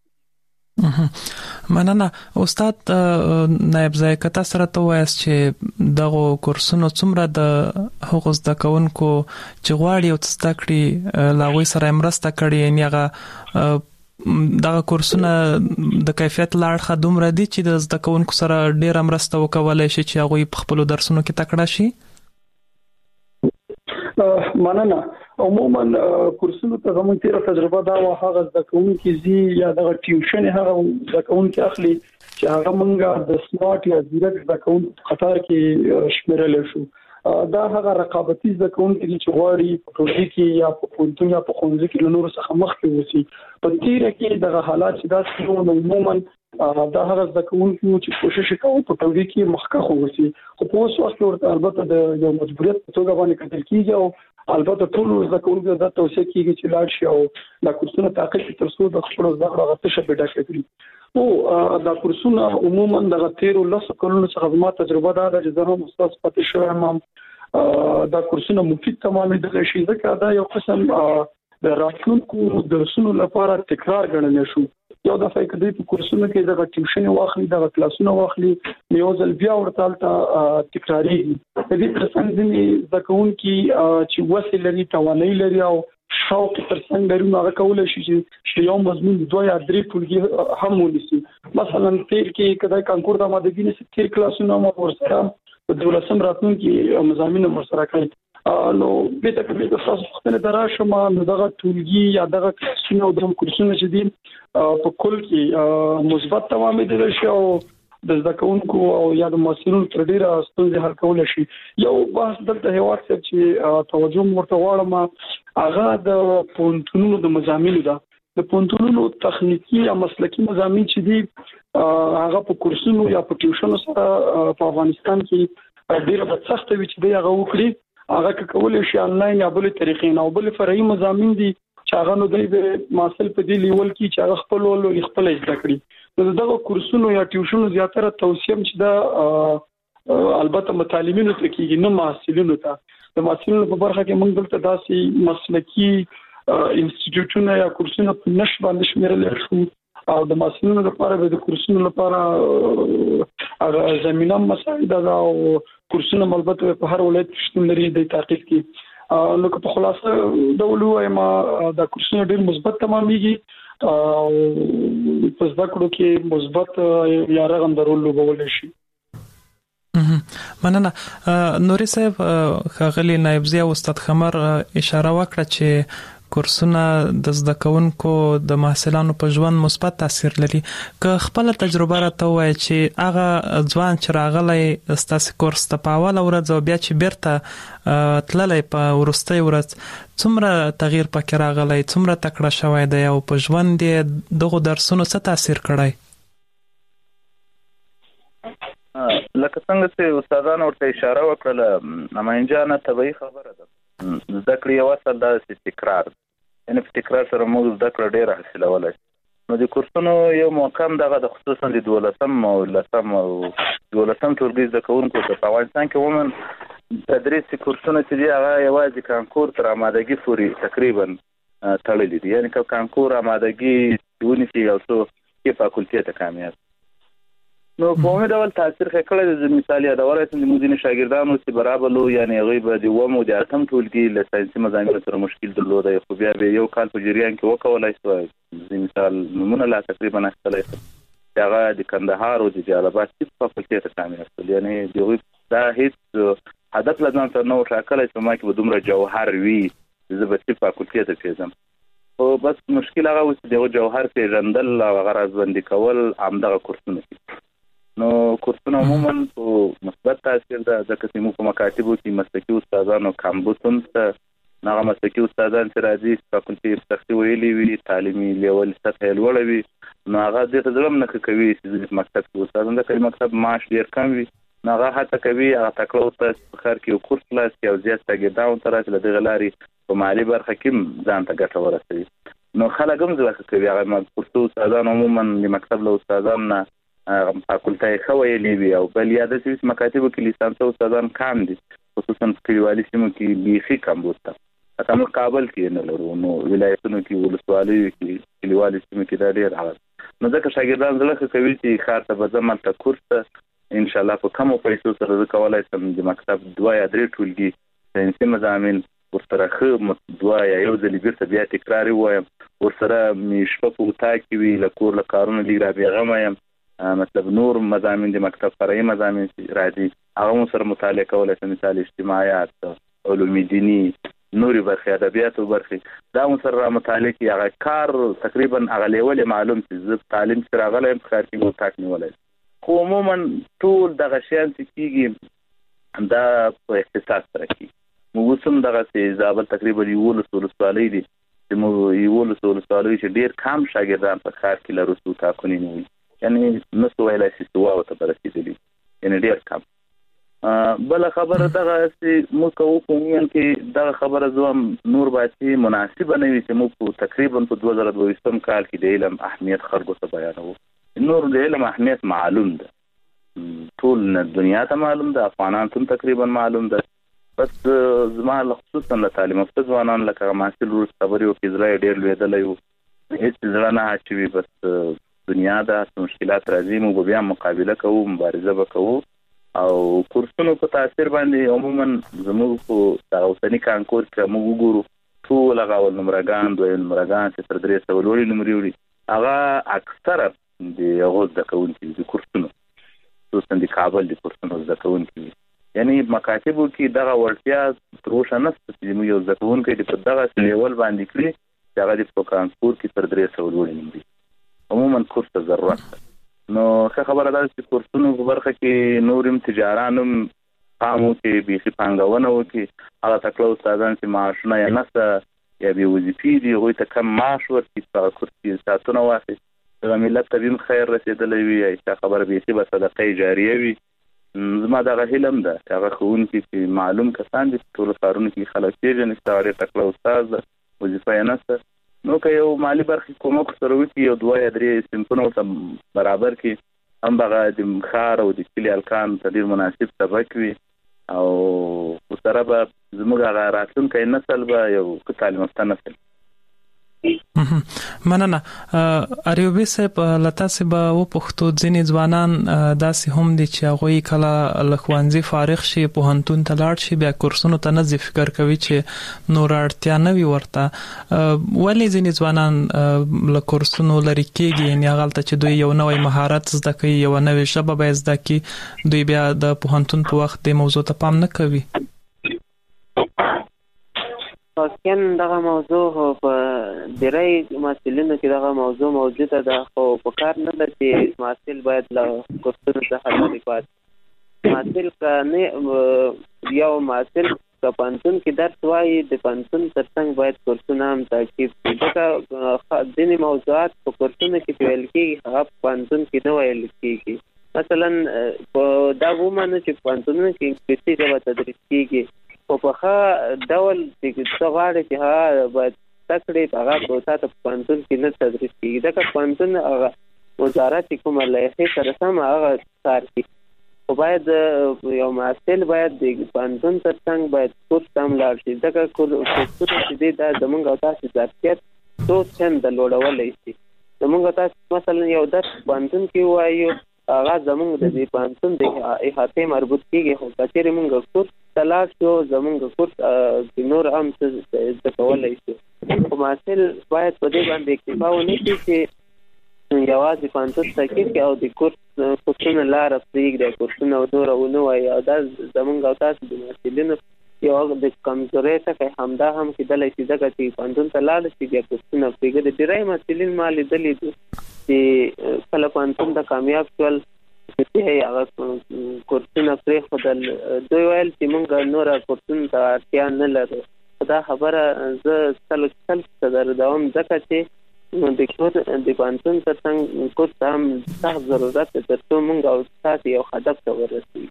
Speaker 3: مننه استاد نائب ذایقه سره ته وایس چې دغه کورسونو څومره د حقوق زده کوونکو چې غواړي او زده کړي لاغوي سره مرسته کړي، یعنی هغه دغه کورسونه د کیفیت لاړخه دومره دي چې د زده کوونکو سره ډیر مرسته وکولای شي چې هغه په خپل درسونو کې تکړه شي.
Speaker 6: مننه. عموما کورسونو ته زموږ تیر تجربه دا هغه د کوونکی زی یا د ټیوشن هغه د کوونکی اخلي چې هغه مونږه د سمارټ یا ډیرکټ د کوونکی قطار کې شمیرل شو. دا هغه رقابتي د کوونکی چې غواړي په ټولګي کې یا په پونتون یا په خونځ کې له نور څخه مخکې وسی. په تیر کې د حالات چې دا څنګه عموما دا هغه د کوونکی چې کوشش کوي په ټولګي کې مخکې وسی، خو په اوس وخت کې البته د یو مجبوریت په توګه باندې کتل کیږي او البته ټول زده کوونکو د توصیه کیږي چې لاړ شي او د کورسونو تعقیب ترڅو د خپل زده کړو غوښتنه پیدا کړي. او دا کورسونه عموما د غتیر لس کلونو څخه ما تجربه ده چې زه هم استاد پاتې شوم. دا کورسونه مفید تمامه د شي ځکه دا یو قسم د راتلونکو درسونو لپاره تکرار ګڼل شو. یو دفعه کې د کورسونو کې د ټیوشن واخلي، د کلاسونو واخلي، یو ځل بیا ورته تکراری د دې ترڅنګ د ځکهونکي چې وسیله لري، توانایي لري او شوق ترڅنګ لري، هغه کولای شي چې یو مضمون 2 یا 3 ټولګي هم ونیسي. مثلا تیر کې کله کانکور د ماده کې تیر کلاسونه مو ورسره د دولسم راتلونکي مضامین ورسره کوي. نو به تکلیف د خاص وختونه دراشم نو دغه ټولګي یا دغه کلاسونه او د کورسونو چې دي په کل کې مثبت تمامه دي شي او د زده کوونکو او یا د مسؤلینو تر ډیره ستونزې حل کول شي. یو بحث دلته هیواد چې توجه ورته واړم هغه د پونتونونو د مضامینو ده. د پونتونونو تخنیکی یا مسلکی مضامین چې دي هغه په کورسونو یا په ټیوشنو سره په افغانستان کې ډیره سخت وي چې دی هغه وکړي. هغه کولای شي انلاین یا بل طریقې نه او بل فرعي مضامین دي چې هغه نو د ماسل په دی لیول کې چې هغه خپل ولول خپل زده کړي. نو دغه کورسونو یا ټیوشنو زیاتره توصیه چې دا البته متعلمینو ته کېږي نه محصلینو ته. د محصلینو په برخه کې موږ دلته داسې مسلکی انسټیټیوټونه یا کورسونه په نش باندې شمیرل شو او د محصلینو لپاره د کورسونو لپاره زمينه مساعده ده او کورسونه البته په هر ولایت کې شتون لري د تعقیب کې. نو په خلاصه ډول وایم دا کورسونه ډېر مثبت تمامېږي او په زده کړو کې مثبت یا رغنده رول لوبولی شي.
Speaker 3: مننه. نوري صاحب خغلی نائب ضیا استاد خمر اشاره وکړه چې کورسونه د زده کوونکو د محصلانو په ژوند مثبت تاثیر لري. که خپل تجربه راته وایي چې هغه ځوان چې راغلی ستاسو کورس ته په اوله ورځ او بیا چې بیرته تللی په وروستۍ ورځ څومره تغییر پکې راغلی، څومره تکړه شوی دی او په ژوند یې دغو درسونو څه تاثیر کړی؟
Speaker 5: لکه څنګه چې استادانو ورته اشاره وکړله امین جانه طبیعي خبره ده. زده کړې یو اصل دا تکرار، یعنې په تکرار سره موږ زده کړه ډېره حاصلولی. نو د کورسونو یو محکم دغه د خصوصا د 12م او 10م او 12م ټولګي زده کوونکو ته په افغانستان کې عموما تدریس کورسونه چې دي هغه یوازې کانکور تر آمادګي پورې تقریبا تړلي دي. یعنې که کانکور آمادګي ونیسي یو څو کې فاکولټې ته کامیاب. نو په عمومي ډول تاثیر ښه کړی دی. مثال یادولی شم د موږ ځینې شاګردانو چې برابر لو یعنې هغوی به د 9م او د 8م ټولګي له ساینسي مضامینو سره مشکل درلودی، خو بیا به یو کال په جریان کې وکولی شوی. مثال نومونه لا تقریبا اخیستلی شم چې هغه د کندهار او د جلال آباد طب فاکولټې ته کامیاب شول. یعنې د هغوی دا هېڅ هدف له ځان سره نه و ټاکلی چې ما کې به دومره جوهر وي چې زه به طب فاکولټې ته پېژم. خو بس مشکل هغه و چې د هغه جوهر پېژندل او هغه رازبندي کول همدغه کورسونه دي. نو کورسونه عموما په مثبت تاثیر ده ځکه چې موږ په مکاتبو کې مسلکي استادانو کامبوسون ته هغه مسلکي استادان چې راځي فاکولټې په سختي ویلي وي، تعلیمي لیول سطح یې لوړه وي، نو هغه دې ته زړه نه کوي چې مکتب کې استادان ځکه مکتب معاش ډېر کم وي، نو هغه هڅه کوي هغه تکړه استاد په ښار کې یو کورس خلاص کړي او زیات شاګردان ورته راشي له دغې لارې په مالي برخه کې ځان ته ګټه ورسوي. نو خلک هم زړه کوي هغه کورسو استادان عموما د مکتب له استادانو نه فاکولټه ښه ویلي وي او بل یا داسې چې مکاتبو کې لیسانسه استادان کم دي، خصوصا په کلیوالي سیمو کې بیخي کمبود ته اته موږ کابل کې نه لرو، نو ولایتونو کې ولسوالۍ کې کلیوالي سیمې کې دا ډېر حالت. نو ځکه شاګردان زړه کوي چې ښار ته به ځم ته کورس ته ان شاء الله په کمو پیسو سره زه کولای شم د مکتب 2 یا 3 ټولګي ساينسي مضامین ورسره خو 2 یا یو ځل بیرته بیا تکرار وایم، ورسره مې شپه په وتا کې وی لکور له کارونو لږ را بیغمه یم، مطلب نور مضامین د مکتب فرعي مضامین راځي هغه سره مطالعه کولای شم، مثال اجتماعیات، علوم دینی، نوري برخه ادبیات او برخه دا سره مطالعه کې هغه کار تقریبا هغه لیول معلوم چې زه تعلیم سره غلم کار کې مو تاک نیولای. خو عموما ټول دغه شیان چې کیږي دا په اختصاص سره کیږي. موږ سم دغه چې زابل تقریبا یو ولسوالۍ دي چې موږ یو ولسوالۍ چې ډیر کم شاګردان په کار کې لرو څو تاکونی نه وي، یعنی نسو ویلای شي څو او ته برسېدلی، یعنی ډیر کم. بل خبره دغه چې موږ کوو چې دغه خبره زوم نور باندې مناسب نه وي چې موږ تقریبا په 2022 کال کې د علم اهمیت خلکو ته بیانوو. نور د علم اهمیت معلوم ده، ټول دنیا ته معلوم ده، افغانان ته تقریبا معلوم ده، بس زما خصوصا د تعلیم یافته ځوانان لکه محصل روز خبرې او کیزړه ډېر لویدلې وو، هیڅ ځړه نه اچوي، بس دنیا د مشکلات راځي، موږ بیا مقابله کوو، مبارزه وکړو او کورسونو په تاثیر باندې عموما زموږ په اوسنی کانکور کې موږ وګورو ټول هغه نمرګان دوی نمرګان چې تر 300 ولوري نمرې وړي هغه اکثره د غوږ د کوونکي د کورسونو خصوصا د کابل د کورسونو د کوونکي، یعنی مکاتبو کې دغه ورتیا تروشه نشته چې موږ یو ځکونکي د دغه لیول باندې کړی چې هغه د کانکور کې تر 300 ولوري نمرې عموما کورس ته ضرورت. نو ښه خبره ده چې کورسونو په برخه کې نورم تجارانم قامو کې بیخي پانګونه وکړي، هغه تکړه استادان چې معاشونه یې نشته یا بې وظیفې دي هغوی ته کم معاش ورکړي چې هغه کورس کې ساعتونه واخلي، دغه ملت ته هم خیر رسېدلی وي، ښه خبره بیخي به صدقه جاریه وي. زما دغه هیله ده چې هغه ښوونکي چې معلوم کسان دي په ټولو ښارونو کې خلک پېژني چې هغه ډېر تکړه استاد ده، وظیفه یې نشته، نو که یو مالی برخې کومک سره وکړي یو 2 یا 3 صنفونه ورته برابر کړي هم به هغه د ښار او د کلي هلکانو ته ډېر مناسب سبق وي او ورسره به زموږ هغه راتلونکی نسل به یو ښه تعلیم یافته نسل.
Speaker 3: مننه. اریوبي صاحب له تاسو به وپوښتو ځینې ځوانان داسې هم دي چې هغوی کله له ښوونځي فارغ شي پوهنتون ته لاړ شي بیا کورسونو ته نه ځي، فکر کوي چې نور اړتیا نه وي ورته، ولې ځینې ځوانان له کورسونو لرې کېږي؟ یعنې هغلته چې دوی یو نوی مهارت زده کوي، یو نوې ژبه به یې زده کړي، دوی بیا د پوهنتون په وخت دې موضوع ته پام نه کوي.
Speaker 7: خاصاً دغه موضوع په ډېری محصلینو کې دغه موضوع موجوده ده، خو په کار نه ده چې محصل باید له کورسونو څخه لرې پاتې. محصل که یو محصل که پوهنتون کې درس وایي د پوهنتون تر څنګ باید کورسونه هم تعقیب کړي، ځکه ځینې موضوعات په کورسونو کې چې ویل کېږي هغه په پوهنتون کې نه ویل کېږي. مثلا دا ومنو چې پوهنتونونو کې انګلیسي ژبه تدریس کېږي، خو په ښه ډول چې څه غواړي چې هغه باید زده کړې هغه په تا ته په پوهنتون کې نه تدریس کېږي، ځکه پوهنتون هغه وزارت چې کومه لایحې سره سم هغه کار کوي. خو باید یو محصل باید د پوهنتون تر څنګ باید کورس ته هم لاړ شي، ځکه کورسونه چې دی دا زموږ او تاسو ظرفیت څو چنده لوړولی شي. زموږ او تاسو مثلا یو درس پوهنتون کې ووایو هغه زموږ د دې پوهنتون د احاطې مربوط کېږي، خو که چېرې موږ کورس ته لاړ شو زموږ کورس نور هم څه زده کولی شو. خو محصل باید په دې باندې اکتفا ونه کړي چې یوازې پوهنتون تعقیب کړي او د کورسونو لاره پرېږدي، کورسونه نوره ونه وایي، او دا زموږ او تاسو د محصلینو یو د کمزورۍ څخه همدا هم کېدلی شي، ځکه چې پوهنتون ته لاړ شي بیا کورسونه پرېږدي. ډېری محصلین ما لیدلي دي چې کله پوهنتون ته کامیاب شول چې هغه کورسونه پرېښودل، دوی ویل چې موږ نوره کورسونو ته اړتیا نه لرو. دا خبره زه سل دروم، ځکه چې د پوهنتون تر څنګ کورس ته هم سخت ضرورت دی تر څو موږ او تاسو یو هدف ته ورسېږو.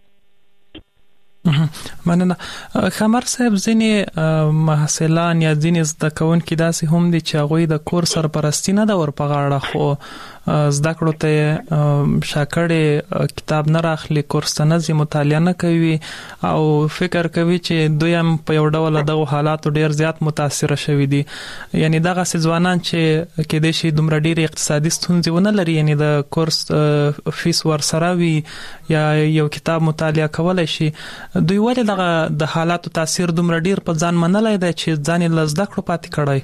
Speaker 3: مننه. خمر صاحب ځینې محصلان یا ځینې زده کوونکي داسې هم دي چې هغوی د کور سرپرستی نه ده ور په غاړه، خو زده کړو ته شاکړې کتاب نه راخلي، کورس ته نه ځي، مطالعه نه کوي او فکر کوي چې دوی هم په یو ډول دغه حالاتو ډیر زیات متاثر شوي دي. یعنی دغه ځوانان چې کې د شي دومره ډیر اقتصادي ستونزې ونه لري، یعنی د کورس فیس ورسره وي یا یو کتاب مطالعه کولای شي، دوی ولې دغه د حالاتو تاثیر دومره ډیر په ځان منلای دی چې ځان یې لزده کړو پاتې کړی؟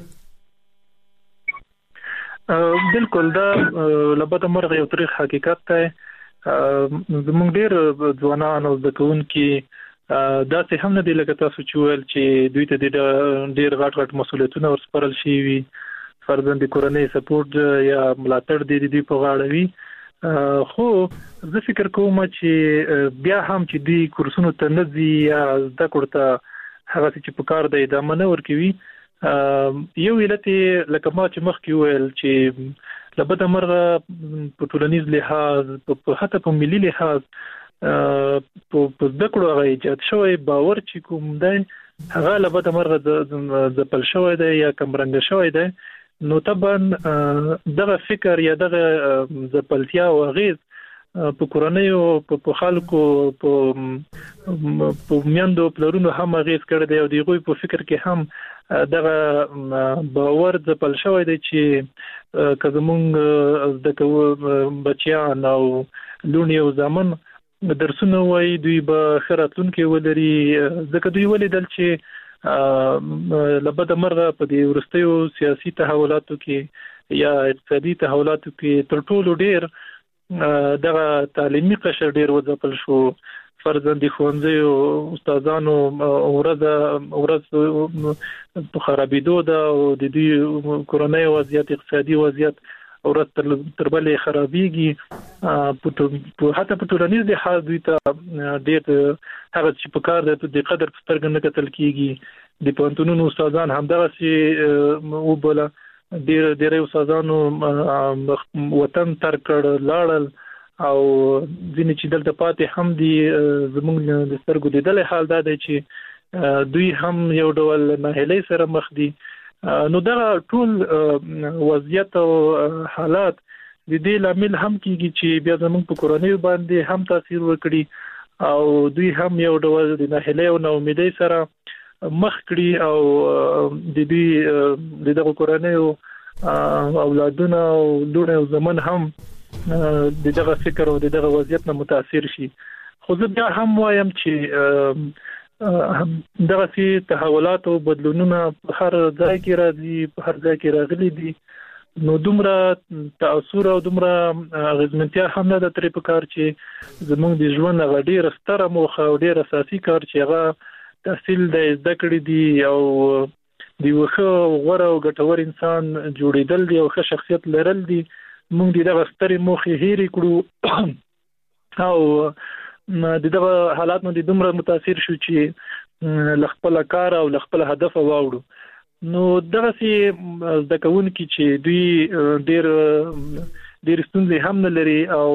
Speaker 4: بالکل دا لبته مرغ یو تاریخ حقیقت دی. زموږ ډیر ځوانان او زده کوونکي دا څه هم نه دی لکه تاسو چې ویل چې دوی ته ډیر غټ مسؤلیتونه ورسپارل شي وي، فرضاً د کورنۍ سپورټ یا ملاتړ دی دوی په غاړه وي. خو زه فکر کوم چې بیا هم چې دوی کورسونو ته نه ځي یا زده کړو ته هغه چې په کار دی ادامه نه ورکوي، یو علت لکه ما چې مخکې ویل چې لبته مرغه په ټولنیز لحاظ په حتی په ملي لحاظ په زده کړو هغه ایجاد شوی باور چې کوم دی هغه لبته مرغه ځپل شوی دی یا کمرنګ شوی دی. نو طبعا دغه فکر یا دغه ځپلتیا او اغیز په کورنۍ او په خلکو په میندو پلرونو هم اغیز کړی دی او دغه په فکر کې هم دغه باور ځپل شوی دی چې که زمونږ د بچیان او لونی او زامن درسونه وای دوی به خراتونکو ولري، ځکه دوی ولیدل چې لبده مرغه په دې ورستیو سیاسي تحولاتو کې یا اقتصادي تحولاتو کې تر ټولو ډیر دغه تعلیمي قشر ډیر وځپل شو. فرضاً د ښوونځیو استادانو ورځ په خرابېدو ده او د دوی کورنۍ وضعیت اقتصادي وضعیت ورځ تر بلې خرابېږي. حتی په ټولنیز لحاظ دوی ته ډېر هغه چې په کار دی د قدر په سترګه نه کتل کېږي. د پوهنتونونو استادان همدغسې وبوله، ډېری استادانو وطن ترک کړ لاړل او ځینې چې دلته پاتې هم دي زموږ د سترګو لیدلی حال دا دی چې دوی هم یو ډول ناهیلۍ سره مخ دي. نو دغه ټول وضعیت او حالات د دې لامل هم کیږي چې بیا زموږ په کورنۍ باندې هم تاثیر وکړي او دوی هم یو ډول د ناهیلۍ او ناامیدۍ سره مخ کړي او د دې دغه کورنۍ او اولادونه او لونه او زمن هم دغه فکر او دغه وضعیت نه متاثر شي. خو زه بیا هم وایم چې دغه سي تحولات او بدلونونه په هر ځای کې راځي، په هر ځای کې راغلي دي. نو دومره تاثیر او دومره غزمنتیا هم نه د ترې په کار چې زموږ د ژوند هغه ډیر ستره موخه او ډیر اساسي کار چې هغه تحصیل د زده کړې دي او د یو ښه غوره او ګټور انسان جوړېدل دي او ښه شخصیت لرل دي. موږ دغه سترې موخې هېرې کړو او دغه حالات نو د دومره متاثر شو چې لخپل کار او لخپل هدف واوړو. نو دغه سي زده کوونکي چې دوی ډېر ستونزې هم نه لري او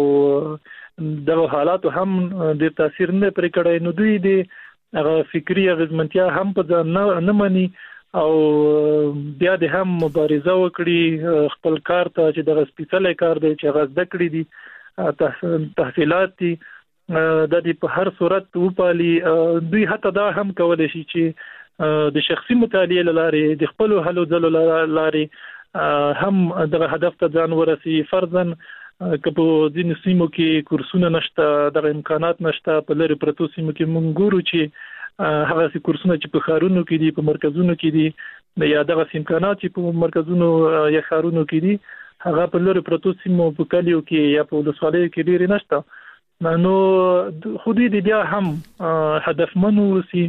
Speaker 4: دغه حالات هم ډېر تاثیر نه پرې کړی، نو دوی د هغه فکری غزمنتیا هم په ځان نه مني او بیا د هم مبارزه وکړي خپل کار ته چې دغه سپیڅلی کار دی چې هغه زده کړي دي تحصیلات دي د دې په هر صورت وپالي. دوی حتی دا هم کولای شي چې د شخصي مطالعې لارې د خپل هلو ځلو لارې هم دغه هدف ته ځان ورسي. فرضاً که په ځینو سیمو کې کورسونه نشته، دغه امکانات نشته، په لرې پرتو سیمو کې موږ ګورو چې هغه سي کورسونه چې په ښارونو کې دي، په مرکزونو کې دي، یا دغه امکانات چې په مرکزونو یا ښارونو کې دي هغه په لرې پرتو سیمو په کلیو کې یا په ولسوالیو کې ډېر نشته. نو خو دې بیا هم هدفمن اوسي،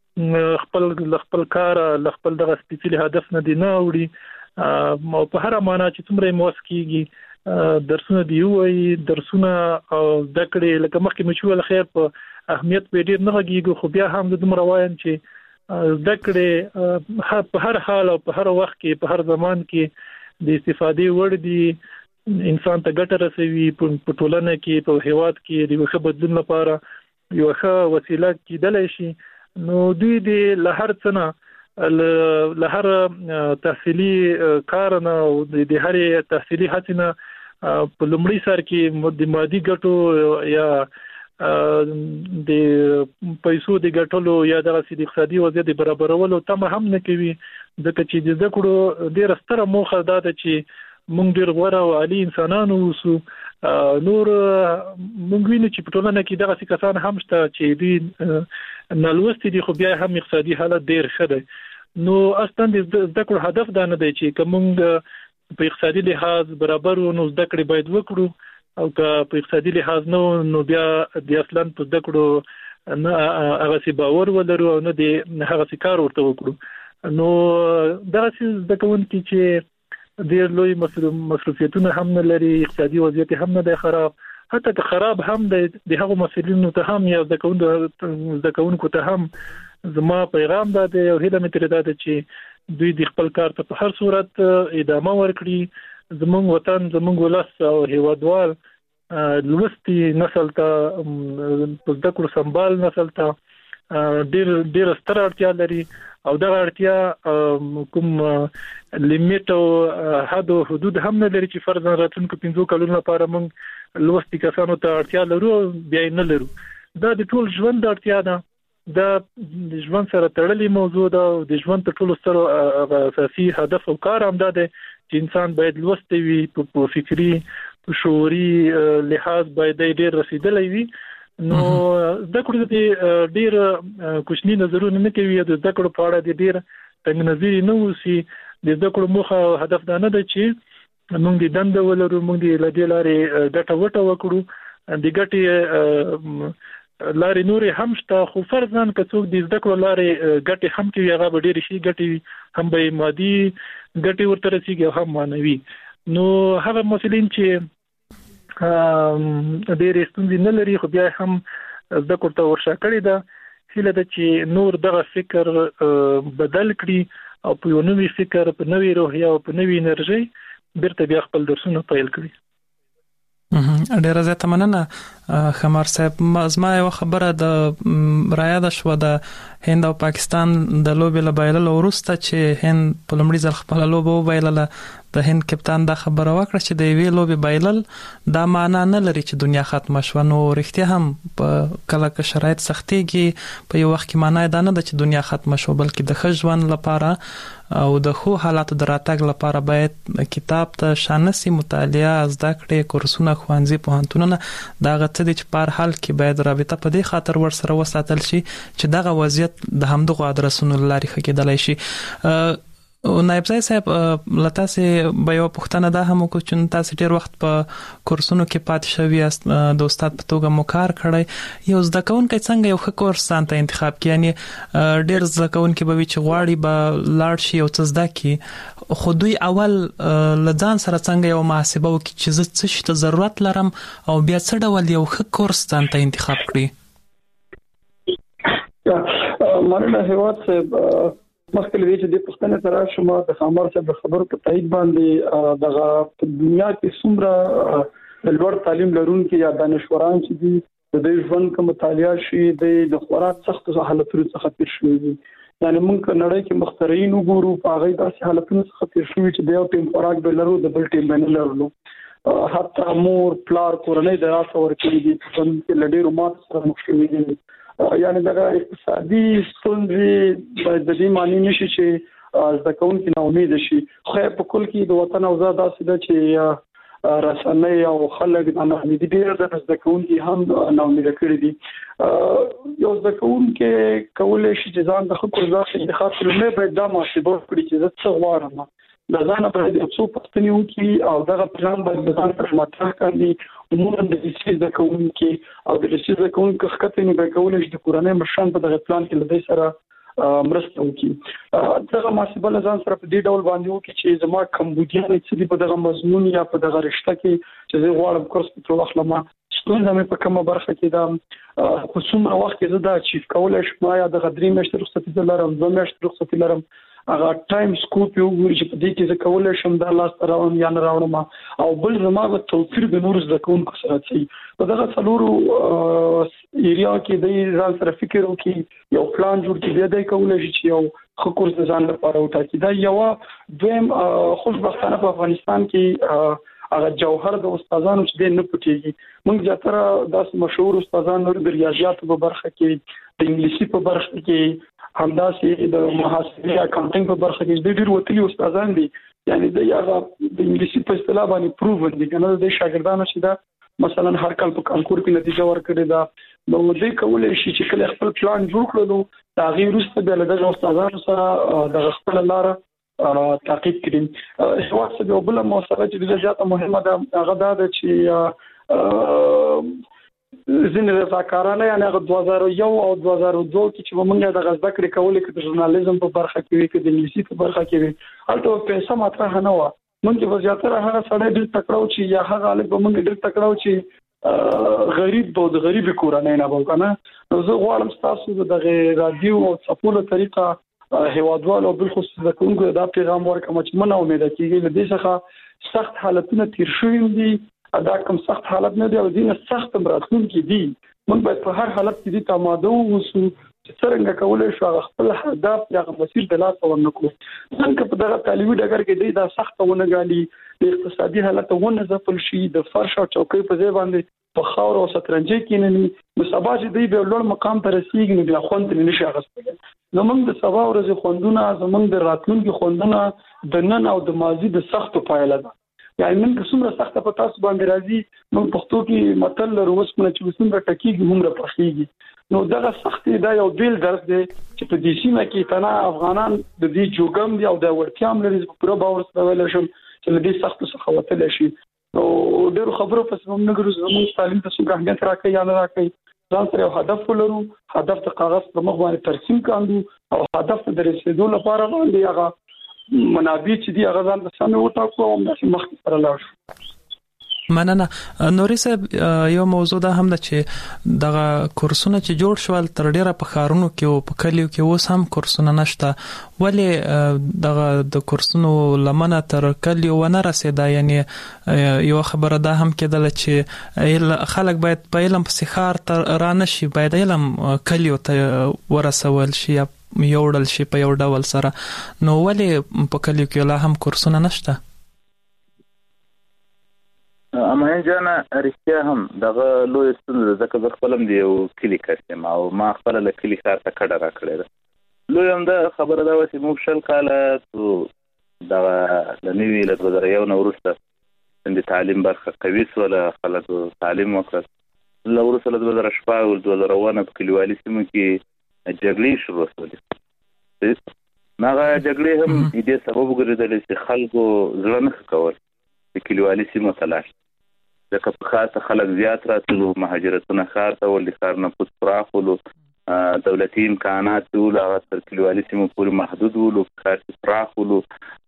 Speaker 4: خپل کار خپل دغه سپیڅلي هدف نه دی نه وړي او په هر معنا چې څومره موثق کیږي درسونه دی وایي، درسونه او زده کړې لکه مخکې مې شوول خیر په اهمیت به ډېر نه غږیږي، خو بیا هم د دومره وایم چې زده کړې په هر حال او په هر وخت کې په هر زمان کې د استفادې وړ دي، انسان ته ګټه رسوي، په ټولنه کې په هیواد کې د یو ښه بدلون لپاره یو ښه وسیله کېدلی شي. نو دوی د له هر څه نه له هر تحصیلي کار نه او د هرې تحصیلي هڅې نه په لومړي سر کې د مادي ګټو یا د پیسو د ګټلو یا د اقتصادي وضعیت برابرولو تمه هم نه کوي ځکه چې د زده کړو ډیره ستره موخه دا ده چې موږ ډیر غوړه او عالی انسانانو اوسو. نور موږ وینو چې په ټولنه کې دغه کسان هم شته چې دوی نالوستي دي خو بیا هم اقتصادي حالت ډیر ښه دی. نو اصلا د زده کړو هدف دا نه دی چې کوم په اقتصادي لحاظ برابر نو زده کړې باید وکړو او که په اقتصادي لحاظ نو بیا د اصلا په زده کړو نه هغه سی باور ولرو او نه د هغه سی کار ورته وکړو. نو دغه څه زده کوونکي چې ډیر لوی مصرفیتونه هم نه لري، اقتصادي وضعیت هم نه دی خراب، حتی که خراب هم دی د هغو مسؤلینو ته هم یا زده کوونکو ته هم زما پیغام دا دی او هیله مې ترې دا ده چې دوی د خپل کار ته په هر صورت ادامه ورکړي. زموږ وطن، زموږ ولس او هیوادوال لوستي نسل ته په زده کړو سمبال نسل ته ډیر ستر اړتیا لري او دا اړتیا کوم لیمیټ او حد او حدود هم نه لري چې فرضاً راتلونکو 5 کلونو لپاره موږ لوستي کسانو ته اړتیا لرو بیا نه لرو. دا د ټول ژوند اړتیا ده، دا د ژوند سره تړلې موضوع ده او د ژوند تر ټولو ستر اساسي هدف او کار هم ده چې انسان باید لوستی وي، په فکری په شعوري لحاظ باید ډیر رسیدلی وي. نو زده کړو د ډیر کوچني نظرونه نه کوي، د زده کړو په اړه د ډیر تنګ نظري نه اوسي. د زده کړو موخه او هدف دا نه دی چې موږ د دنده ولرو، موږ د لدې لارې ګټه وټه وکړو. د ګټې لارې نورې هم شته، خو فرضاً که څوک د زده کړو لارې ګټې هم کوي هغه به ډېرې شي ګټې هم به مادي ګټې ورته رسیږي او هم معنوي. نو هغه مسؤلین چې ډېرې ستونزې نه لري خو بیا هم زده کړو ته ورشا کړې ده، هیله ده چې نور دغه فکر بدل کړي او په یو نوي فکر، په نوي روحیه او په نوي انرژي بیرته بیا خپل درسونه پیل کړي.
Speaker 3: ډیره زیاته مننه خمار صاحب. زما یو خبره د رایاده شوه د هند او پاکستان د لوبې له بایللو وروسته چې هند په لومړي ځل خپله لوبه وبایلله. د هند کپتان دا خبره وکړه چې د یوې لوبې بایلل دا معنا نه لري چې دنیا ختمه شوه. نو رښتیا هم په کله که شرایط سختېږي په یو وخت کې معنا دا نه ده چې دنیا ختمه شوه، بلکې د ښه ژوند لپاره او د ښو حالاتو د راتګ لپاره باید کتاب ته شانسي، مطالعه، زده کړې، کورسونه، ښوونځي، پوهنتونونه، دا هغه څه دي چې په هر حال کې باید رابطه په دې خاطر ورسره وساتل شي چې دغه وضعیت د همدغو ادرسونو له لارې ښه کېدلی شي. نایب صاحب له تاسې به یوه پوښتنه دا هم وکړو چې تاسې ډېر وخت په کورسونو کې پاتې شوي یاست، د استاد په توګه مو کار کړی. یو زده کوونکی څنګه یو ښه کورس ځان ته انتخاب کړي؟ یعنې ډېر زده کوونکي به وي چې غواړي به لاړ شي یو څه زده کړي، خو دوی اول له ځان سره څنګه یو محاسبه وکړي چې زه څه شي ته ضرورت لرم او بیا څه ډول یو ښه کورس ځان ته انتخاب کړي؟
Speaker 6: مننه هیواد صاحب. مخکې له دې چې د پښتنې سره شما د خامار صاحب خبرو په تایید باندې دغه په دنیا کې څومره د لوړ تعلیم لرونکي یا دانشوران چې دي د دې ژوند کوم مطالعه شي د خوراک سخت حالتونو څخه تیر شوي دي. یعنی موږ نړۍ کې مخترعين وګورو په هغه داسې حالتونو څخه تیر شوي چې د یو ټیم خوراک به لرو د بل ټیم نه لرلو. حتی مور پلار کورنۍ د راس ورکړي دي چې لډېرو مات سره مخ شوي دي. یعنی دغه اقتصادي ستونزې د دې معنی نشي چې زده کوونکي نا امید شي. خو په کل کې د وطن اوضاع داسې ده چې رسنۍ او خلک د نا امیدي ډېر د زده کوونکي هم نا امید کړي دي. یو زده کوونکي کولای شي چې ځان د خپل ځان انتخاب کړي، نه باید دا محاسبه وکړي چې زه څه غواړم. د ځان باید یو څو پوښتنې وکړي او دغه پلان باید د ځان سره مطرح کړي. عموما د لیسې زده کوونکي او د لیسې زده کوونکي ښکته نه به کولای شي د کورنۍ مشران په دغه پلان کې له دې سره مرسته وکړي. دغه محاسبه له ځان سره په دې ډول باندې وکړي چې زما کمبودیان چې په دغه مضمون یا په دغه رشته کې چې زه غواړم کورس په واخلم ستونزه مې په کومه برخه کې ده، خو څومره وخت کې زه دا اچیو کولی شم، یا دغه 3 میاشتې رخصتي لرم، 2 میاشتې رخصتي لرم، هغه ټایم سکوپ یو وګورئ چې په دې کې زه کولی شم دا لاس ته راوړم یا نه راوړم، او بل زما به توپیر د نورو زده کوونکو سره څه په دغه څلورو ایریا کې د ځان سره فکر وکړي، یو پلان جوړ کړي، بیا د کولی شي چې یو ښه کورس د ځان لپاره وټاکي. دا یو دویم خوشبختانه په افغانستان کې هغه جوهر د استادانو چې نه پټيږي. موږ زیاتره داس مشهور استادان نور د ریاضیات په برخه کې، د انګلیسي په برخه کې، همداسې د محاسبه اکاونټینګ په برخه کې ډېر وتلي استادان دي. یعنی د یغه د انګلیسي په اصطلاح باندې پروون دي کنه د شاګردانو چې دا مثلا هر کال په کانکور کې نتیجه ورکړي دا نو دوی کولای شي چې کله خپل پلان جوړ کړو دا غیر وروسته به له دغه استادانو سره د خپل لار تعقیب کړي. هیڅ څه یو بل موثره چې د زیاته مهمه ده هغه دا چې زین رضاکارانه یعنی 2001 او 2002 کې چې موږ د غزا کړې کولې کې د ژورنالیزم په برخه کې وي کې د انګلیسي په برخه کې وي البته پیسې ماته نه و. موږ په زیاتره هغه سړی ډېر تکړه چې یا هغه غالب موږ ډېر تکړه چې غریب به د غریب کورنۍ نه وکنه. نو زه غواړم تاسو د رادیو او صفولو طریقه هوادوالو بل خصوص د کومو دا پیغام ورکوم چې منه امید کیږي له دې څخه سخت حالتونه تیر شوي دي. دا کوم سخت حالت نه دی او دینه سخت مراتب کې دي. موږ باید په هر حالت کې د تماده وسو چې څنګه کولای شو خپل هدف یا مسیر د لاس ورنکو. څنګه په دغه تعلیمي ډګر کې دا سخت ونه غالي د اقتصادي حالت ونه ځپل شي د فرش او چوکۍ په ځای باندې په خاور او شطرنج کې نه ني مسابقه چې دی به لوړ مقام ته رسیدي نو بیا خوند نه شي اغستل. زمونږ د سبا ورځې خوندونه زمونږ د راتلونکي خوندونه د نن او د ماضي د سختو پایله ده. یعنی نن څومره سخته په تاسو باندې راځي نو پښتو کې متل لروس په چې څومره ټکیږي موږ پخېږي. نو دغه سختي دا یو بیل درس دی چې په دې سیمه کې تنا افغانان د دې جوګم دی او د ورتيام لري په پوره باور سره ویل شم چې د دې سختو څخه وتل شي. نو ډېر خبرو پس موږ نه ګرځو زموږ تعلیم ته څنګه اهمیت راکړي یا نه راکړي. ځان سره هدف ولرو، هدف ته کاغذ پر مخ باندې ترسیم کاندو او هدف ته رسیدو لپاره باندې هغه منابع چې دی هغه ځان د سمې وټاکو او د مخ سره لاړ شو.
Speaker 3: مننه. نوري صاحب یو موضوع ده هم ده چې دغه کورسونه چې جوړ شول تر ډیره په خارونو کې او په کلیو کې اوس هم کورسونه نشته. ولې دغه د کورسونو لمنه تر کلیو ونه رسیدا؟ یعنی یو خبره ده هم کېدل چې خلک باید په علم پسې خار ته را نشي، باید علم کلیو ته ورسول شي یا یوړل شي په یو ډول سره. نو ولې په کلیو کې لا هم کورسونه نشته؟
Speaker 5: امین جان رښتیا هم دغه لوی ستونزه ځکه زه خپل هم دی یو کلی کسم او ما خپل له کلی ښار ته کډه راکړې ده. لوی هم دا خبره ده چې موږ شل کاله دغه د نوي له 2001 نه وروسته د تعلیم برخه قوي سوله خلکو تعلیم وکړ. له وروسته له 2014 او 2001 په کلیوالي سیمو کې جګړې شروع شولې. هغه جګړې هم دې سبب وګرځېدل چې خلکو زړه نه کول د کلیوالي سیمو ته لاړ. ځکه په خاصه خلک زیات راتلو، مهاجرتونه ښار ته ول، د ښار نفوس پراخ ولو، دولتي امکانات ول هغه تر کلیوالي سیمو پورې محدود ولو، ښار پراخ ولو،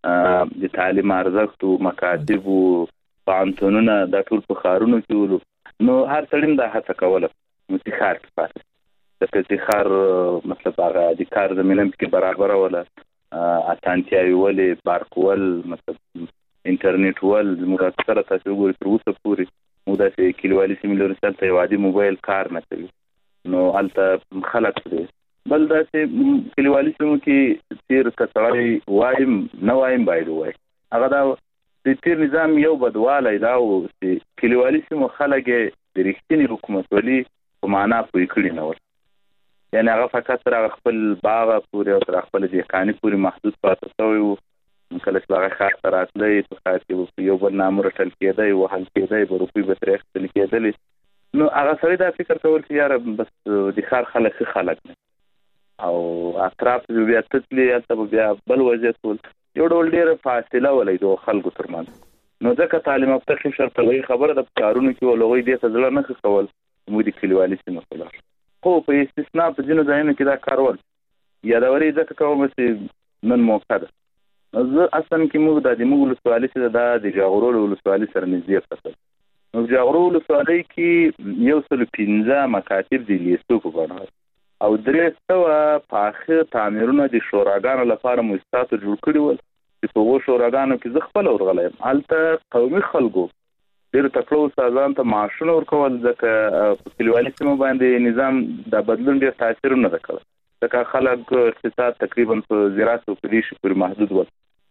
Speaker 5: د تعلیم ارزښت او مکاتب او پانتونونه د ټول په ښارونو کې ولو. نو هر سړی دا هڅه کوله چې ښار کې پاتې ځکه چې ښار مطلب هغه د کار زمینه کې برابر ولا اسانتیاوي ولې بارکول مطلب انټرنیټ ول موږ اکثره تاسو وګورئ تر اوسه پورې موږ د کلیوالي سیمو لري چې یو عادي موبایل کار نه کوي. نو البته خلک دي بل دا چې کلیوالي سیمو کې تیر کڅوړی وایم نه وایم باید وای هغه دا د تیر نظام یو بدواله دا او چې کلیوالي سیمو خلک د رښتینی حکومت ولي په معنا پوي کړی نه و. یعنی هغه فقط تر خپل باغ پورې او تر خپل ځکاني پورې محدود پاتې شوی و. کله چې هغه خاص راتلې په خاص کې یو بل نامور ټل کېدای او هل کېدای په روپی به ترې خپل کېدل. نو هغه سړی دا فکر کول چې یار بس د خار خلک نه او اطراف بیا تطلی یا سبب بیا بل وضعیت ول یو ډول ډیره فاصله ولې د خلکو ترمن. نو ځکه تعلیم یافته شرطوي خبره د کارونو کې ولوي د ځل نه کول موږ د کلیوالي سیمو خلاص خو په استثناء په جنو ځایونو کې دا کارول یا دا ورې ځکه کوم چې نن موقع ده. زه اصلا کې موږ د موږ ولسوالۍ سره د جاغرو ولسوالۍ سره نږدې فصل. نو جاغرو ولسوالۍ کې یو سل 15 مکاتب دي لیستو په بڼه او 300 پاخه تعمیرونه د شوراګانو لپاره مؤسسات جوړ کړي ول چې په وو شوراګانو کې زه خپل ورغلم. البته قومي خلکو ډېر تکړو استادان ته معاشونه ورکول ځکه په کلیوالي سیمو باندې نظام د بدلون ډېر تاثیر نه وکړ ځکه خلک اقتصاد تقریبا په زراعت او پدیش پورې محدود و.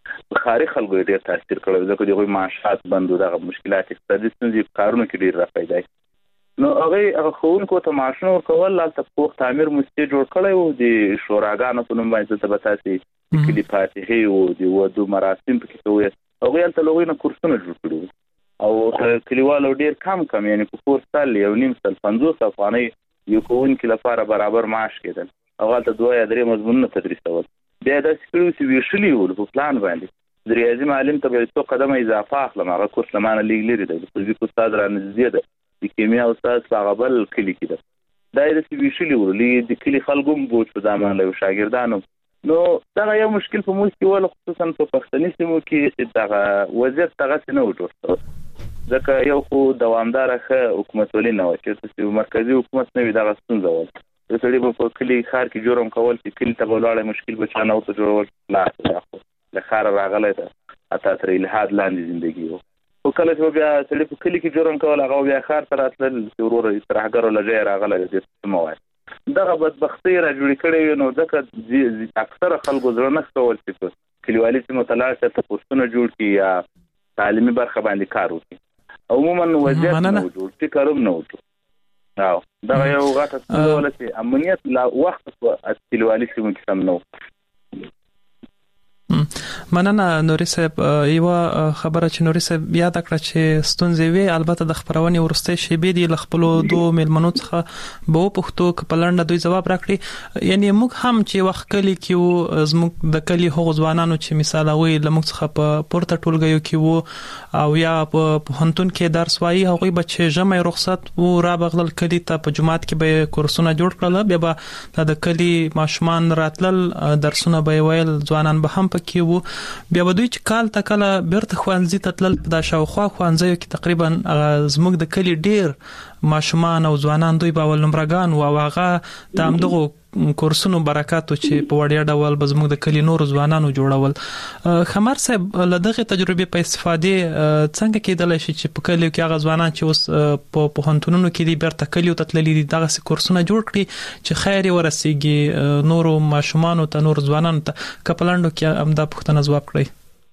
Speaker 5: خاري خلکو ډېر تاثیر کړی ځکه دوی معاشات بندو دغه مشکلات اقتصادي ستونزې کارونه کې ډېر راپیدا نو هغه خوونکو ته معاشونه ورکول لاته پوخ تعمیر مستی جوړ کړی وو د شوراګانو په نوم باندې تبتاسي کلی فاتحه او د ودو مراسم پکې کوي هغه یې ته لوګینه کورسونه جوړ کړو او کلیوالو ډېر کم یعنی په کورس سال یو نیم سل 50 افغانۍ یو کوونکي لپاره برابر معاش کېدل هغه ته 2-3 مضمونونه تدریسول بیا د سکرو سی ویشلی ول په پلان باندې د ریاضي معلم ته به څو قدمه اضافه اخلم هغه کورس لمانه لري د فزیک استاد را نږدې ده د کیمیا استاد هغه بل کلی کې ده دا د سی ویشلی ول د کلی خلکو بوج په ځامن له شاګردانو نو دا یو مشکل په موږ کې ول خصوصا په پښتني سیمو کې دغه وضعیت دغه نه وټوس ځکه یو خو دوامدار حکومت ولې نه و چې مرکزی حکومت نه وي دغه ستونزه و د سړي په کلی خار کې جوړم کول چې کلی ته ولاړ مشکل بچانه او ته جوړول لا له خار راغله ته اته تر الهاد لاندې ژوندۍ وو او کله چې بیا سړي په کلی کې جوړم کول هغه بیا خار تر اتل ضرور استراحګرو لږه راغله د سموای دغه بدبختی را جوړ کړي نو ځکه اکثر خلکو ځړ نه کول چې کلیوالي چې مطالعه ته پوسټونه جوړ کړي یا تعلیمي برخه باندې کار وکړي عموما وضعیت موجود چې کاروم نه وته دا یو غاټه څه ولته امنیت لا وخت په کلیوالي سیمو کې سم نو
Speaker 3: مننه نوري صاحب یو خبره چې نوري صاحب یاد کړ چې ستونزې وی البته د خبرونې ورسته شی به دی خپل دوه ملمنو څخه به پښتو کپلند دوی جواب راکړي یعنی موږ هم چې وخت کلی کې زموږ د کلی هغو ځوانانو چې مثال وي لموږ څخه په پورته ټولګیو کې وو او یا په هنتون کې درس وایي هغه بچ جمع رخصت و را بغلل کلی ته په جماعت کې به کورسونه جوړ کړل بیا د کلی ماشومان راتلل درسونه به ویل ځوانان به هم پکې وو بیا دوی چې کال تا کله بیرته خوانځي تتل د شاوخوا خوانځي کې تقریبا زموږ د کلی ډیر ماشومان او ځوانان دوی په ول نمبرګان او هغه د امدغه کورسونو برکاتو چې په وړیا ډول بزموږ د کلی نور ځوانانو جوړول خمر صاحب لدغه تجربه په استفاده څنګه کېدل شي چې په کلی کې هغه ځوانان چې اوس په پوهنتونونو کې دی بیرته کلی ته تللي دي دغه کورسونه جوړ کړي چې خیر ورسیږي نور ماشومان او نور ځوانان ته کپلانډو کې امدا پښتنه جواب کړی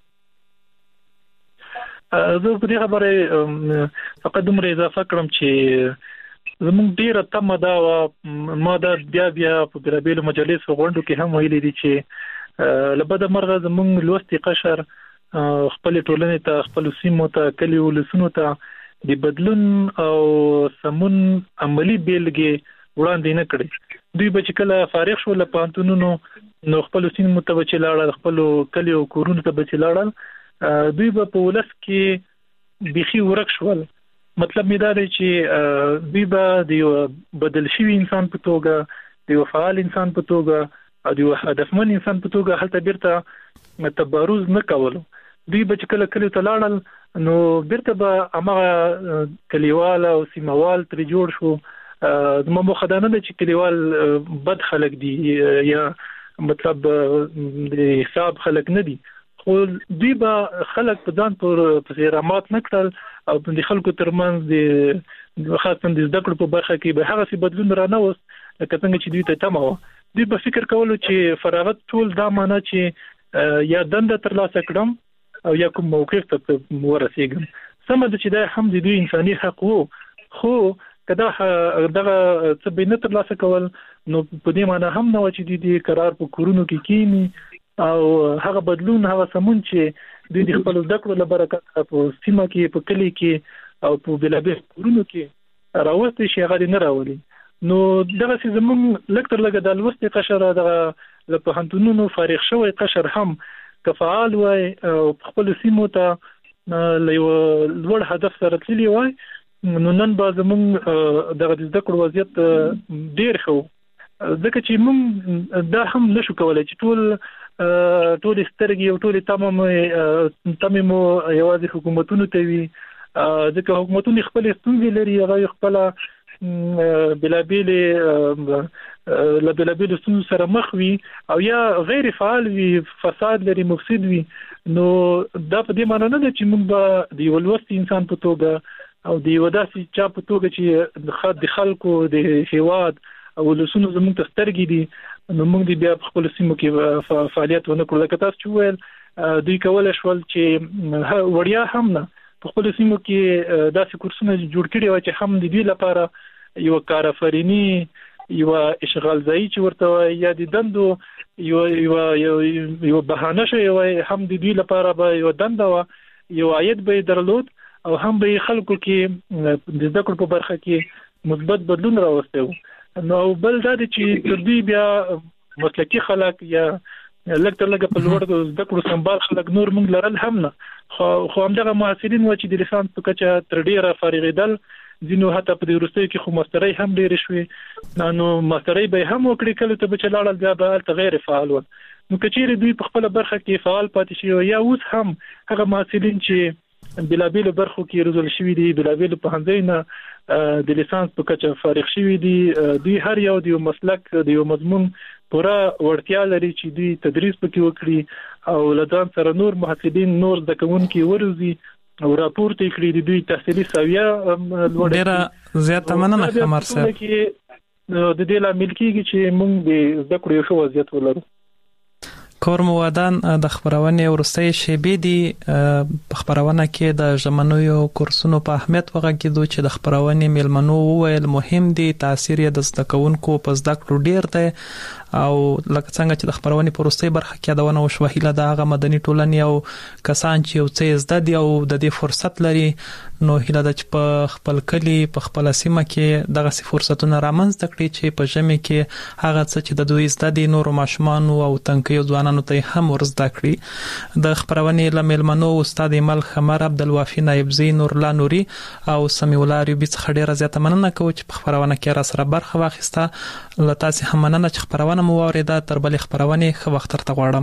Speaker 4: زه په دې خبره فقط دومره اضافه کړم چې زموږ ډیره تمه دا ما دا بیا په بیلابیلو مجالس غونډو کې هم ویلي دي چې لبد مرغه زموږ لوستي قشر خپل ټولنې ته خپل سیمو ته کلی ولسونو ته د بدلون او سمون عملی بیلګې وړاندې نه کړي دوی به چې کله فارغ شو له پانتونونو نو خپل سیمو ته چې لاړل خپل کلی او کورونو ته چې لاړل دوی به په ولس کې بيخي ورک شول مطلب می دا دی چې دوی به د بدل شوی انسان په توګه د فعال انسان په توګه او د هدفمن انسان په توګه هلته بیرته تبرز نه کولو دوی به چې کله تلاړل نو بیرته به هغه کلیوال او سیموال تر جوړ شو د مخدانه چې کلیوال بد خلک دي یا مطلب د حساب خلک نه دي خو دوی به خلک په ځان پر رامات نکړل او د خلکو ترمنځ د خاصه د زده کړو په برخه کې به هغه څه بدلون رانه وست لکه څنګه چې دوی ته تمه و دوی به فکر کولو چې فراغت ټول دا معنی چې یا دنده ترلاسه کړم او یا کوم موقف ته ورسېږم سم د چې دا هم د دوی انساني حق وو خو کدا دغه څه به نه ترلاسه کول نو په دې معنی هم نه و چې د قرار په کورونو کې کینی او هغه بدلون هغه سمون چې د خپل ذکر له برکت په سیمه کې په کلی کې او په بلابل کورونو کې راوستي شي هغه نه راولي نو دغه زمون لکتر لګه د لوستي قشر دغه له پوهنتونونو فارغ شوی قشر هم کفعال وای او خپل سیمو ته لوړ هدف سره تللی وای نو نن به زمون دغه ذکر وضعیت ډیر خو ځکه چې موږ دا هم نشو کولای چې ټول سترګې او ټول تمامو یوازې حکومتونو ته وي ځکه حکومتونه خپل ستونزې لري هغه خپل بلابل ستونزې سره مخ وي او یا غیر فعال وي فساد لري مفسد وي نو دا په دې معنی نه ده چې موږ به د ولوستي انسان په توګه او د وداسي چا په توګه چې د خلکو د هیواد او لسونو زموږ ته سترګې دي نو موږ دې بیا خپل سیمو کې فعالیت ونه کړو لکه تاسو ویل دوی کولای شول چې وړیا هم نه په خپل سیمو کې داسې کورسونه جوړ کړي و چې هم د دې لپاره یو کارآفرینی یو اشغال ځای چې ورته یا د دندو یو بهانه شوی هم د دې لپاره به یو دنده و یو عاید به درلود او هم به خلکو کې د زده کړو په برخه کې مثبت بدلون راوسته نو بل دا چې تر دې بیا مسلکي خلک یا لکه په لوړ د زده کړو سمبال خلک نور موږ لرل هم نه خو همدغه محصلین و چې د لیسانس په کچه تر ډیره فارغېدل ځینو حتی په دې وروستیو کې خو ماسترۍ هم ډېرې شوې نو ماسترۍ به هم وکړي کله ته به چې لاړل بیا به هلته غیر فعال ول نو که چیرې دوی په خپله برخه کې فعال پاتې شي یا اوس هم هغه محصلین چې بېلابېلو برخو کې روزل شوي دي بېلابېلو پوهنځیو نه د لیسانس په کچه فارغ شوي دي دوی هر یو د یو مسلک د یو مضمون پوره وړتیا لري چې دوی تدریس پکې وکړي او له ځان سره نور محصلین نور زده کوونکي وروزي او راپورته کړی دوی تحصیلي سویه لوړه
Speaker 3: ډیره زیاته مننه خمر صاحب
Speaker 4: د دې لامل کېږي چې موږ د زده کړو یو ښه وضعیت ولرو
Speaker 3: کور موادان د خبرونې ورستۍ شیبې دي په خبرونه کې د ژمنوي کورسونو په اهمیت وغږیدو چې د خبرونې ملمنو وویل مهم دي تاثیر یې د زده کوونکو په زده کړو ډیر دی او لکه څنګه چې د خبرونې په وروستۍ برخه کې یادونه وشوه هیله د هغه مدني ټولنې او کسان چې یو څه زده دي او د دې فرصت لري نو هیله ده چې په خپل کلی په خپل سیمه کې دغه فرصتونه رامنځته کړي چې په ژمي کې هغه څه چې د دوی زده دي نورو ماشومان او تنکیو ځوانانو ته هم ورزده کړي د خبرونې لملمنو استاد ایمل خمر عبدالوافي نایبزی نورلا نوري او سمیع الله ریوبی څخه ډیره زیاته مننه کوم چې په خبرونه کې را سره برخه واخیسته له تاسو هم مننه چې خبرونه مو واوریده تر بلې خبرونه ښه وخت درته غواړم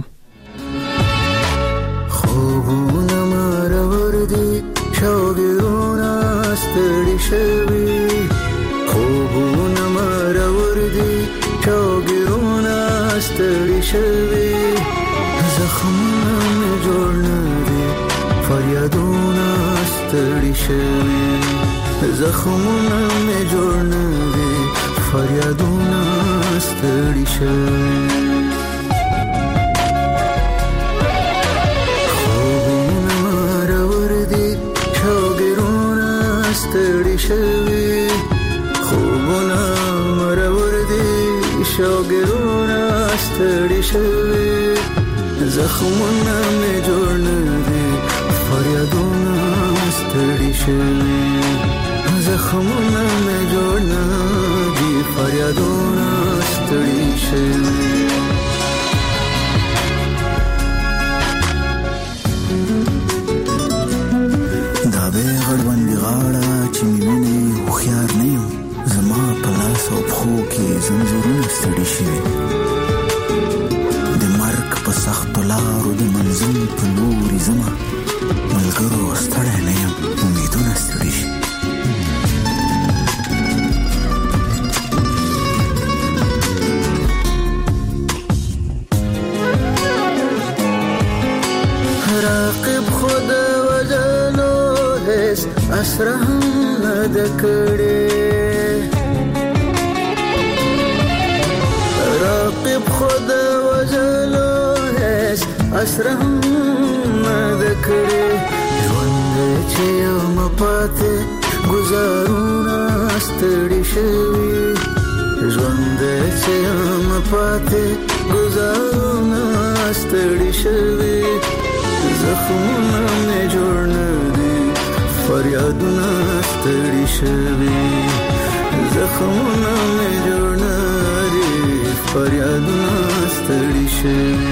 Speaker 8: خوبونه مرور دي شوګرونه ستړي شوي خوبونه مرور دي شوګرونه ستړي شوي زخمونه مې جوړ نه دي فریادونه ستړي شوي زخمونه مې جوړ نه دي فریادونه ستړي شوي خوبونه مرور دي شوګرونه ستړي شوي خوبونه مرور دي شوګرونه ستړي شوي زخمونه مې جوړ نه دي فریادونه ستړي شوي زخمونه مې جوړ نه دي فریادونه ستړي شوي دا به غړوندې غاړه چې مینې هوښیار نه یم زما په لاس او پښو کې زنځیرونه ستړي شوي د مرګ په سختو لارو د منزل په لوري ځمه ملګرو ستړی نه یم امیدونه ستړي شي راقب خود وجلو هیڅ اسره هم نه ده کړې راقب خود وجلو هیڅ اسره هم نه ده کړې ژوند چې یم پاتې ګزارونه ستړي شوي ژوند چې یم پاتې ګزارونه ستړي شوي زخمونه مې جوړ نه دي فریادونه ستړي شوي زخمونه مې جوړ نه دي فریادونه ستړي شوي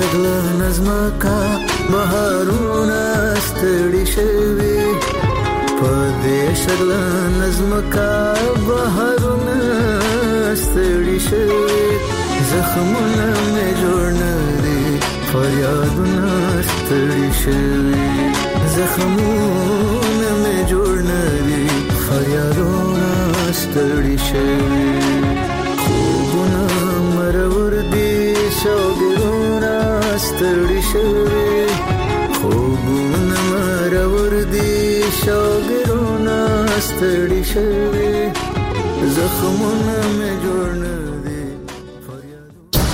Speaker 8: شغله نظمکا بهارونه ستړي شوي په دې شغله نظمکا بهارونه ستړي شوي زخمونه مې جوړ نه دي فریادونه ستړي شوي زخمونه مې جوړ نه دي فریادونه ستړي شوي خوبونه مرور دي شوګرونه ستړي شوي خوبونه مرور دي شوګرونه ستړي شوي زخمونه مې جوړ نه